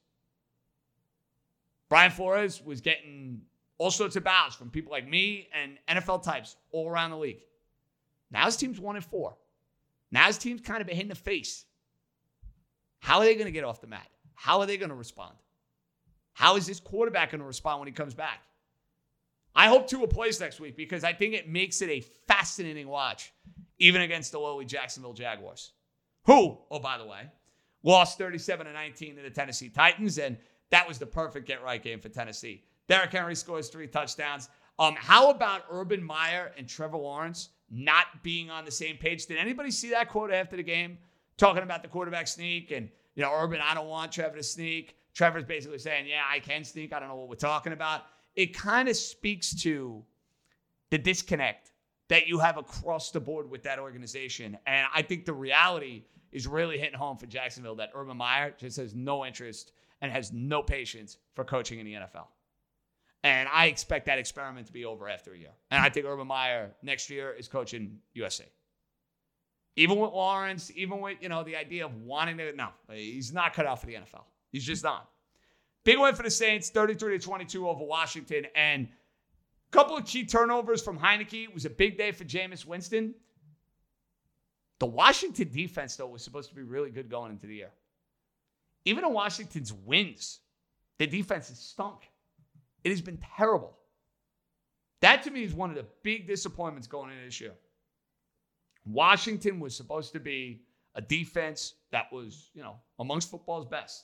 Brian Flores was getting all sorts of bows from people like me and N F L types all around the league. Now his team's one and four. Now his team's kind of been hit in the face. How are they going to get off the mat? How are they going to respond? How is this quarterback going to respond when he comes back? I hope Tua plays next week because I think it makes it a fascinating watch, even against the lowly Jacksonville Jaguars, who, oh, by the way, lost thirty-seven to nineteen to the Tennessee Titans, and that was the perfect get-right game for Tennessee. Derrick Henry scores three touchdowns. Um, how about Urban Meyer and Trevor Lawrence not being on the same page? Did anybody see that quote after the game talking about the quarterback sneak? And, you know, Urban, I don't want Trevor to sneak. Trevor's basically saying, yeah, I can sneak. I don't know what we're talking about. It kind of speaks to the disconnect that you have across the board with that organization. And I think the reality is really hitting home for Jacksonville that Urban Meyer just has no interest and has no patience for coaching in the N F L. And I expect that experiment to be over after a year. And I think Urban Meyer next year is coaching U S C. Even with Lawrence, even with, you know, the idea of wanting to, no, he's not cut out for the N F L. He's just not. Big win for the Saints, thirty-three to twenty-two over Washington. And a couple of key turnovers from Heineke. It was a big day for Jameis Winston. The Washington defense, though, was supposed to be really good going into the year. Even in Washington's wins, the defense has stunk. It has been terrible. That, to me, is one of the big disappointments going into this year. Washington was supposed to be a defense that was, you know, amongst football's best.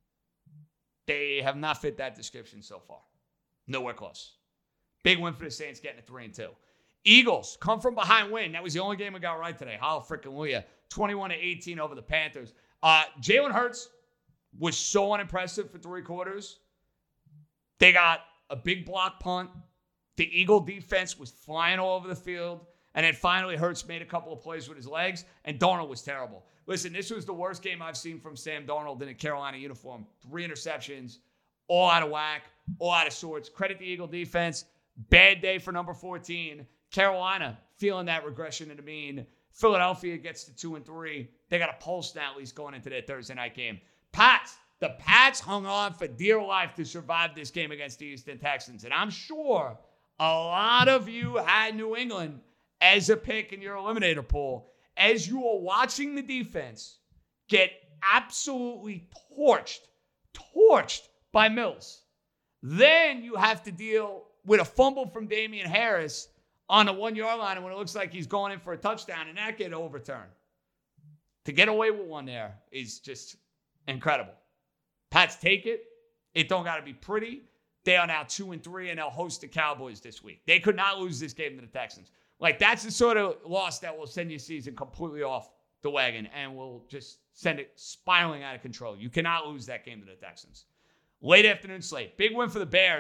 They have not fit that description so far. Nowhere close. Big win for the Saints, getting a three and two. Eagles come from behind win. That was the only game we got right today. Hallelujah. twenty-one to eighteen over the Panthers. Uh, Jalen Hurts was so unimpressive for three quarters. They got a big block punt. The Eagle defense was flying all over the field. And then finally, Hurts made a couple of plays with his legs, and Darnold was terrible. Listen, this was the worst game I've seen from Sam Darnold in a Carolina uniform. Three interceptions, all out of whack, all out of sorts. Credit the Eagle defense. Bad day for number fourteen. Carolina feeling that regression to the mean. Philadelphia gets to two and three. They got a pulse now, at least going into that Thursday night game. Pats. The Pats hung on for dear life to survive this game against the Houston Texans. And I'm sure a lot of you had New England as a pick in your eliminator pool. As you are watching the defense get absolutely torched, torched by Mills. Then you have to deal with a fumble from Damian Harris on the one-yard line when it looks like he's going in for a touchdown, and that get overturned. To get away with one there is just incredible. Pats take it. It don't got to be pretty. They are now two and three, and they'll host the Cowboys this week. They could not lose this game to the Texans. Like, that's the sort of loss that will send your season completely off the wagon and will just send it spiraling out of control. You cannot lose that game to the Texans. Late afternoon slate. Big win for the Bears,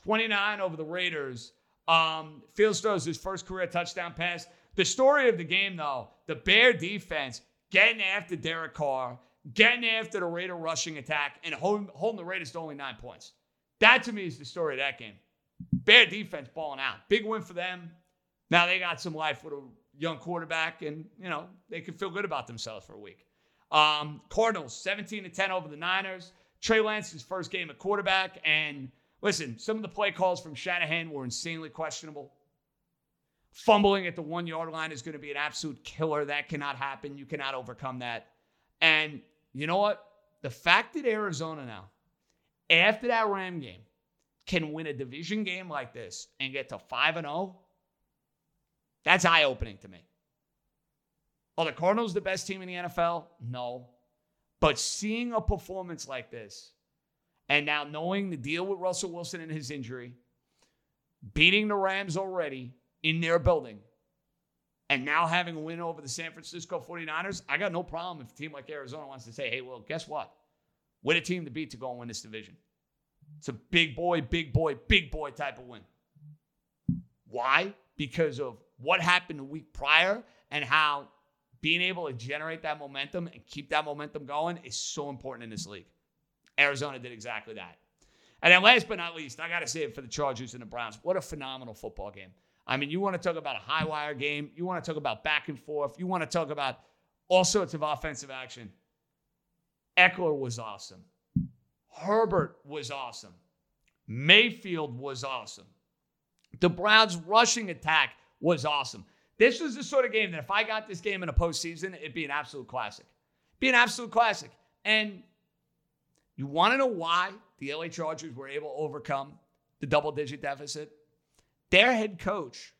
twenty-nine over the Raiders. Um, Fields throws his first career touchdown pass. The story of the game, though, the Bear defense getting after Derek Carr, getting after the Raider rushing attack, and holding, holding the Raiders to only nine points. That, to me, is the story of that game. Bear defense balling out. Big win for them. Now they got some life with a young quarterback, and, you know, they can feel good about themselves for a week. Um, Cardinals, seventeen to ten over the Niners. Trey Lance's first game at quarterback, and listen, some of the play calls from Shanahan were insanely questionable. Fumbling at the one-yard line is going to be an absolute killer. That cannot happen. You cannot overcome that. And you know what? The fact that Arizona now, after that Ram game, can win a division game like this and get to five and oh, that's eye-opening to me. Are the Cardinals the best team in the N F L? No. But seeing a performance like this, and now knowing the deal with Russell Wilson and his injury, beating the Rams already in their building, and now having a win over the San Francisco forty-niners, I got no problem if a team like Arizona wants to say, hey, well, guess what? We're the team to beat to go and win this division. It's a big boy, big boy, big boy type of win. Why? Because of what happened the week prior and how being able to generate that momentum and keep that momentum going is so important in this league. Arizona did exactly that. And then last but not least, I got to say it for the Chargers and the Browns. What a phenomenal football game. I mean, you want to talk about a high-wire game. You want to talk about back and forth. You want to talk about all sorts of offensive action. Eckler was awesome. Herbert was awesome. Mayfield was awesome. The Browns' rushing attack was awesome. This was the sort of game that if I got this game in a postseason, it'd be an absolute classic. It'd be an absolute classic. And you want to know why the L A Chargers were able to overcome the double-digit deficit? Their head coach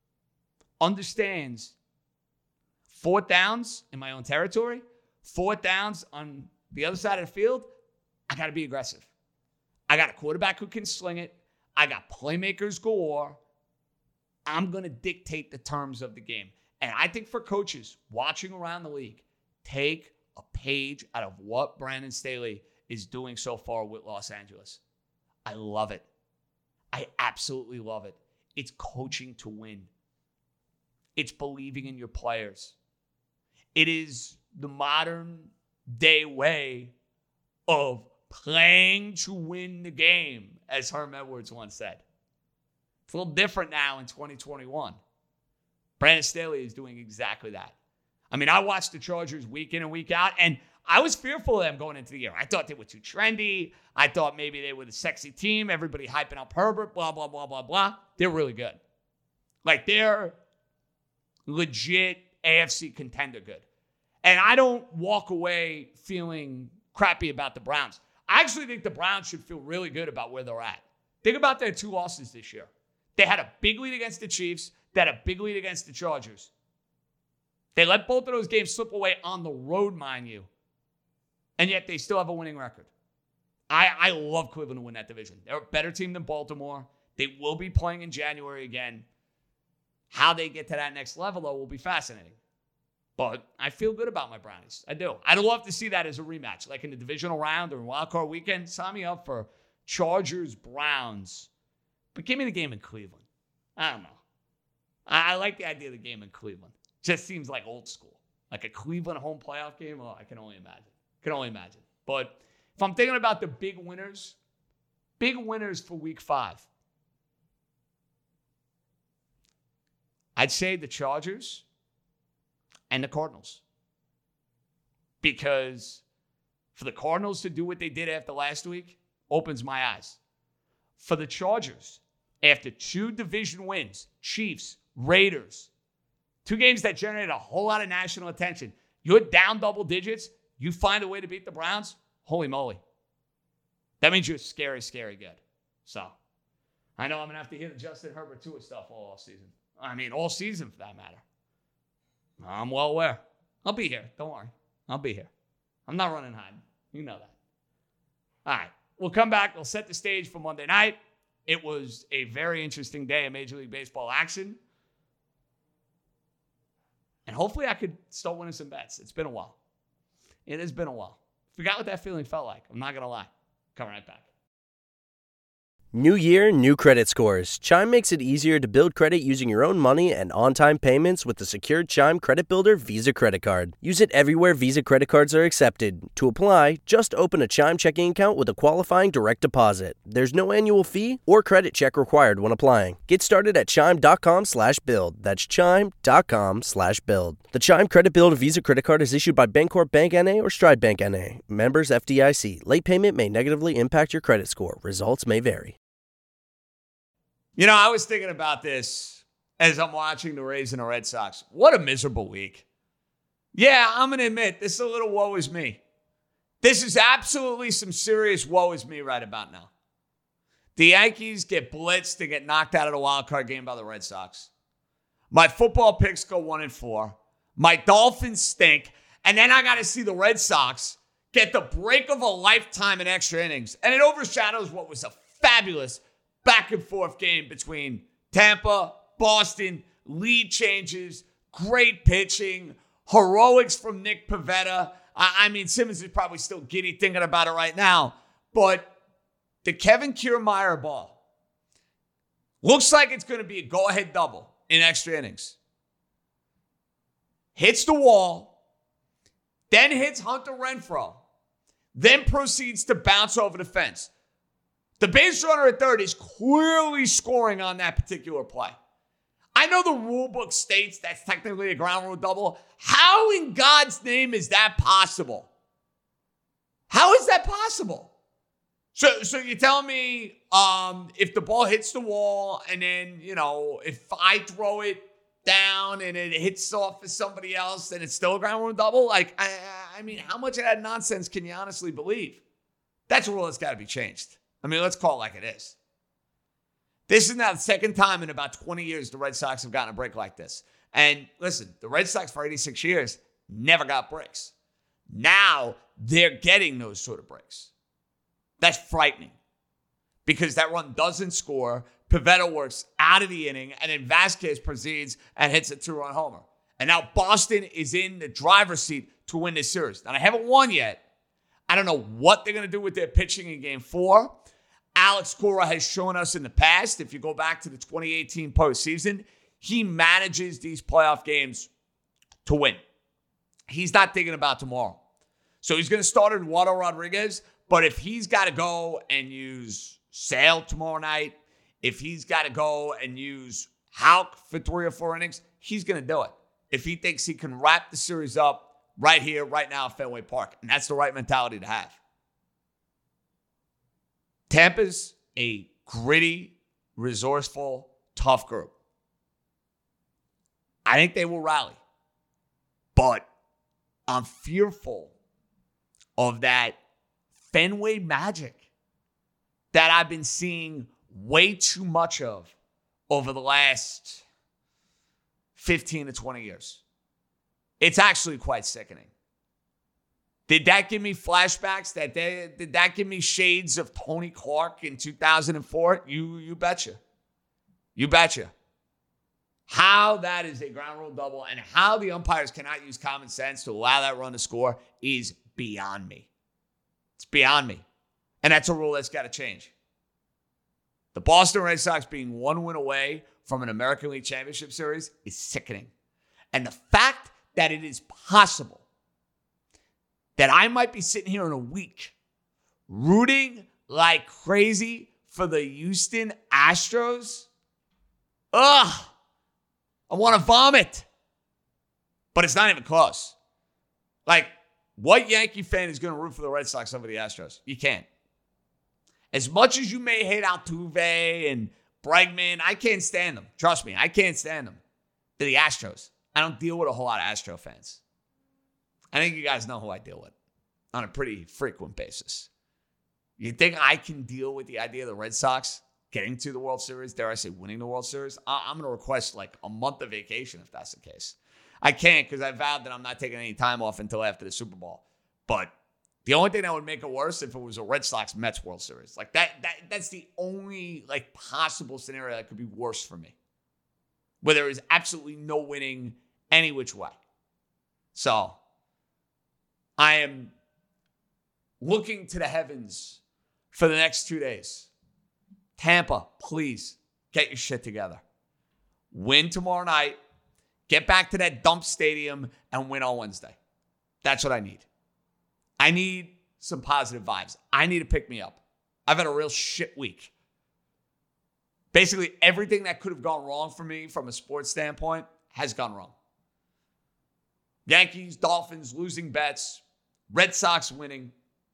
understands fourth downs in my own territory, fourth downs on the other side of the field, I got to be aggressive. I got a quarterback who can sling it. I got playmakers galore. I'm going to dictate the terms of the game. And I think for coaches watching around the league, take a page out of what Brandon Staley is doing so far with Los Angeles. I love it. I absolutely love it. It's coaching to win. It's believing in your players. It is the modern day way of playing to win the game, as Herm Edwards once said. It's a little different now in twenty twenty-one. Brandon Staley is doing exactly that. I mean, I watched the Chargers week in and week out, and I was fearful of them going into the year. I thought they were too trendy. I thought maybe they were the sexy team. Everybody hyping up Herbert, blah, blah, blah, blah, blah. They're really good. Like, they're legit A F C contender good. And I don't walk away feeling crappy about the Browns. I actually think the Browns should feel really good about where they're at. Think about their two losses this year. They had a big lead against the Chiefs. They had a big lead against the Chargers. They let both of those games slip away on the road, mind you. And yet they still have a winning record. I, I love Cleveland to win that division. They're a better team than Baltimore. They will be playing in January again. How they get to that next level, though, will be fascinating. But I feel good about my Brownies. I do. I'd love to see that as a rematch, like in the divisional round or in wildcard weekend. Sign me up for Chargers-Browns. But give me the game in Cleveland. I don't know. I, I like the idea of the game in Cleveland. Just seems like old school. Like a Cleveland home playoff game. Oh, I can only imagine. Can only imagine. But if I'm thinking about the big winners, big winners for week five, I'd say the Chargers and the Cardinals. Because for the Cardinals to do what they did after last week opens my eyes. For the Chargers, after two division wins, Chiefs, Raiders, two games that generated a whole lot of national attention, you're down double digits, you find a way to beat the Browns, holy moly. That means you're scary, scary good. So, I know I'm going to have to hear the Justin Herbert Tua stuff all, all season. I mean, all season for that matter. I'm well aware. I'll be here. Don't worry. I'll be here. I'm not running hiding. You know that. All right. We'll come back. We'll set the stage for Monday night. It was a very interesting day of Major League Baseball action. And hopefully I could start winning some bets. It's been a while. It has been a while. Forgot what that feeling felt like. I'm not going to lie. Come right back. New year, new credit scores. Chime makes it easier to build credit using your own money and on-time payments with the secured Chime Credit Builder Visa Credit Card. Use it everywhere Visa credit cards are accepted. To apply, just open a Chime checking account with a qualifying direct deposit. There's no annual fee or credit check required when applying. Get started at chime.com slash build. That's chime.com slash build. The Chime Credit Builder Visa Credit Card is issued by Bancorp Bank N A or Stride Bank N A. Members F D I C. Late payment may negatively impact your credit score. Results may vary. You know, I was thinking about this as I'm watching the Rays and the Red Sox. What a miserable week. Yeah, I'm going to admit, this is a little woe is me. This is absolutely some serious woe is me right about now. The Yankees get blitzed and get knocked out of the wild card game by the Red Sox. My football picks go one and four. My Dolphins stink. And then I got to see the Red Sox get the break of a lifetime in extra innings. And it overshadows what was a fabulous back and forth game between Tampa, Boston, lead changes, great pitching, heroics from Nick Pivetta. I, I mean, Simmons is probably still giddy thinking about it right now. But the Kevin Kiermaier ball looks like it's going to be a go-ahead double in extra innings. Hits the wall, then hits Hunter Renfroe, then proceeds to bounce over the fence. The base runner at third is clearly scoring on that particular play. I know the rule book states that's technically a ground rule double. How in God's name is that possible? How is that possible? So, so you're telling me um, if the ball hits the wall and then, you know, if I throw it down and it hits off of somebody else, then it's still a ground rule double? Like, I, I mean, how much of that nonsense can you honestly believe? That's a rule that's got to be changed. I mean, let's call it like it is. This is now the second time in about twenty years the Red Sox have gotten a break like this. And listen, the Red Sox for eighty-six years never got breaks. Now they're getting those sort of breaks. That's frightening because that run doesn't score. Pivetta works out of the inning, and then Vasquez proceeds and hits a two-run homer. And now Boston is in the driver's seat to win this series. Now, they haven't won yet. I don't know what they're going to do with their pitching in game four. Alex Cora has shown us in the past, if you go back to the twenty eighteen postseason, he manages these playoff games to win. He's not thinking about tomorrow. So he's going to start Eduardo Rodriguez, but if he's got to go and use Sale tomorrow night, if he's got to go and use Houck for three or four innings, he's going to do it. If he thinks he can wrap the series up right here, right now at Fenway Park. And that's the right mentality to have. Tampa's a gritty, resourceful, tough group. I think they will rally. But I'm fearful of that Fenway magic that I've been seeing way too much of over the last fifteen to twenty years. It's actually quite sickening. Did that give me flashbacks? That they, did that give me shades of Tony Clark in two thousand four? You, you betcha. You betcha. How that is a ground rule double and how the umpires cannot use common sense to allow that run to score is beyond me. It's beyond me. And that's a rule that's got to change. The Boston Red Sox being one win away from an American League Championship Series is sickening. And the fact that it is possible that I might be sitting here in a week rooting like crazy for the Houston Astros. Ugh, I want to vomit. But it's not even close. Like, what Yankee fan is going to root for the Red Sox over the Astros? You can't. As much as you may hate Altuve and Bregman, I can't stand them. Trust me, I can't stand them. They're the Astros. I don't deal with a whole lot of Astro fans. I think you guys know who I deal with on a pretty frequent basis. You think I can deal with the idea of the Red Sox getting to the World Series, dare I say winning the World Series? I'm going to request like a month of vacation if that's the case. I can't because I vowed that I'm not taking any time off until after the Super Bowl. But the only thing that would make it worse if it was a Red Sox-Mets World Series. Like that, that that's the only like possible scenario that could be worse for me. Where there is absolutely no winning any which way. So I am looking to the heavens for the next two days. Tampa, please get your shit together. Win tomorrow night. Get back to that dump stadium and win on Wednesday. That's what I need. I need some positive vibes. I need to pick me up. I've had a real shit week. Basically, everything that could have gone wrong for me from a sports standpoint has gone wrong. Yankees, Dolphins, losing bets. Red Sox winning.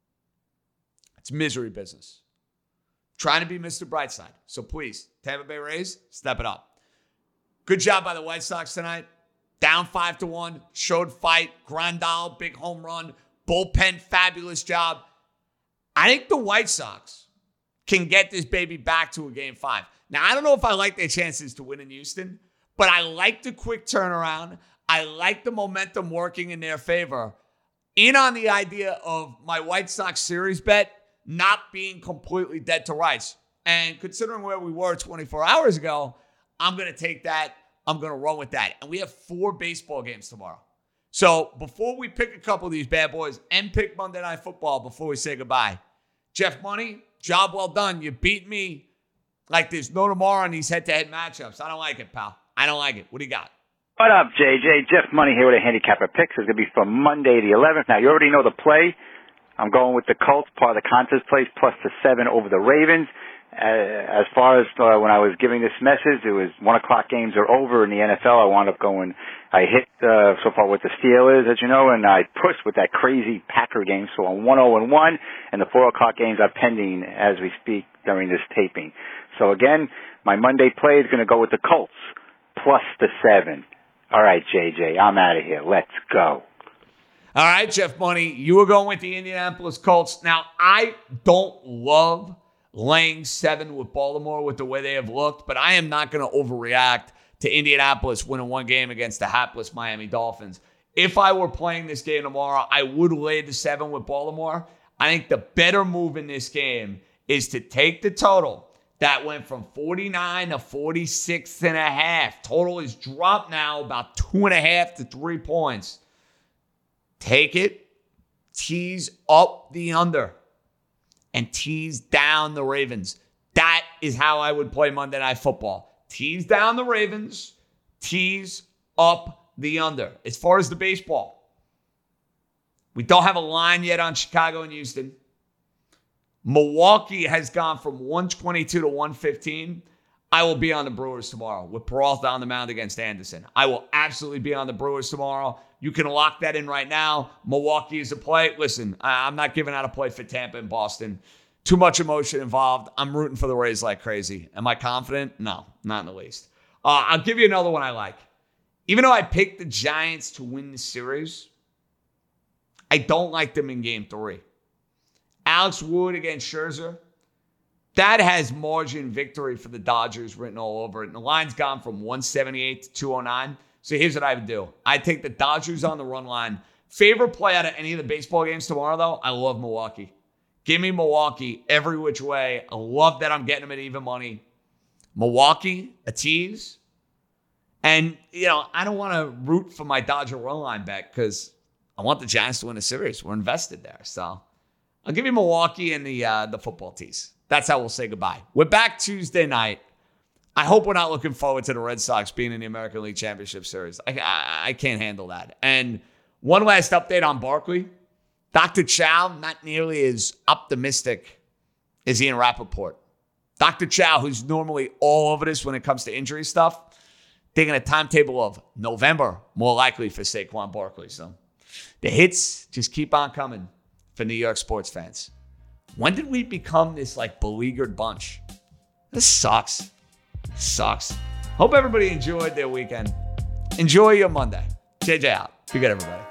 It's misery business. Trying to be Mister Brightside. So please, Tampa Bay Rays, step it up. Good job by the White Sox tonight. Down five to one. Showed fight. Grandal, big home run. Bullpen, fabulous job. I think the White Sox can get this baby back to a game five. Now, I don't know if I like their chances to win in Houston, but I like the quick turnaround. I like the momentum working in their favor. In on the idea of my White Sox series bet not being completely dead to rights. And considering where we were twenty-four hours ago, I'm going to take that. I'm going to run with that. And we have four baseball games tomorrow. So before we pick a couple of these bad boys and pick Monday Night Football before we say goodbye, Jeff Money, job well done. You beat me like there's no tomorrow on these head-to-head matchups. I don't like it, pal. I don't like it. What do you got? What up, J J? Jeff Money here with a handicapper picks. It's going to be for Monday the eleventh. Now, you already know the play. I'm going with the Colts, part of the contest place, plus the seven over the Ravens. Uh, as far as uh, when I was giving this message, it was one o'clock games are over in the N F L. I wound up going, I hit uh, so far with the Steelers, as you know, and I pushed with that crazy Packer game. So I'm one oh and one, and the four o'clock games are pending as we speak during this taping. So again, my Monday play is going to go with the Colts, plus the seven. All right, J J, I'm out of here. Let's go. All right, Jeff Money, you were going with the Indianapolis Colts. Now, I don't love laying seven with Baltimore with the way they have looked, but I am not going to overreact to Indianapolis winning one game against the hapless Miami Dolphins. If I were playing this game tomorrow, I would lay the seven with Baltimore. I think the better move in this game is to take the total that went from forty-nine to forty-six and a half. Total is dropped now about two and a half to three points. Take it, tease up the under, and tease down the Ravens. That is how I would play Monday Night Football. Tease down the Ravens, tease up the under. As far as the baseball, we don't have a line yet on Chicago and Houston. Milwaukee has gone from one twenty-two to one fifteen. I will be on the Brewers tomorrow with Peralta on the mound against Anderson. I will absolutely be on the Brewers tomorrow. You can lock that in right now. Milwaukee is a play. Listen, I'm not giving out a play for Tampa and Boston. Too much emotion involved. I'm rooting for the Rays like crazy. Am I confident? No, not in the least. Uh, I'll give you another one I like. Even though I picked the Giants to win the series, I don't like them in game three. Alex Wood against Scherzer. That has margin victory for the Dodgers written all over it. And the line's gone from one seventy-eight to two oh nine. So here's what I would do. I take the Dodgers on the run line. Favorite play out of any of the baseball games tomorrow, though, I love Milwaukee. Give me Milwaukee every which way. I love that I'm getting them at even money. Milwaukee, a tease. And, you know, I don't want to root for my Dodger run line bet because I want the Giants to win the series. We're invested there. So I'll give you Milwaukee and the uh, the football tease. That's how we'll say goodbye. We're back Tuesday night. I hope we're not looking forward to the Red Sox being in the American League Championship Series. I, I, I can't handle that. And one last update on Barkley. Doctor Chow, not nearly as optimistic as Ian Rappaport. Doctor Chow, who's normally all over this when it comes to injury stuff, taking a timetable of November, more likely for Saquon Barkley. So the hits just keep on coming for New York sports fans. When did we become this like beleaguered bunch? This sucks. Sucks. Hope everybody enjoyed their weekend. Enjoy your Monday. J J out. Be good, everybody.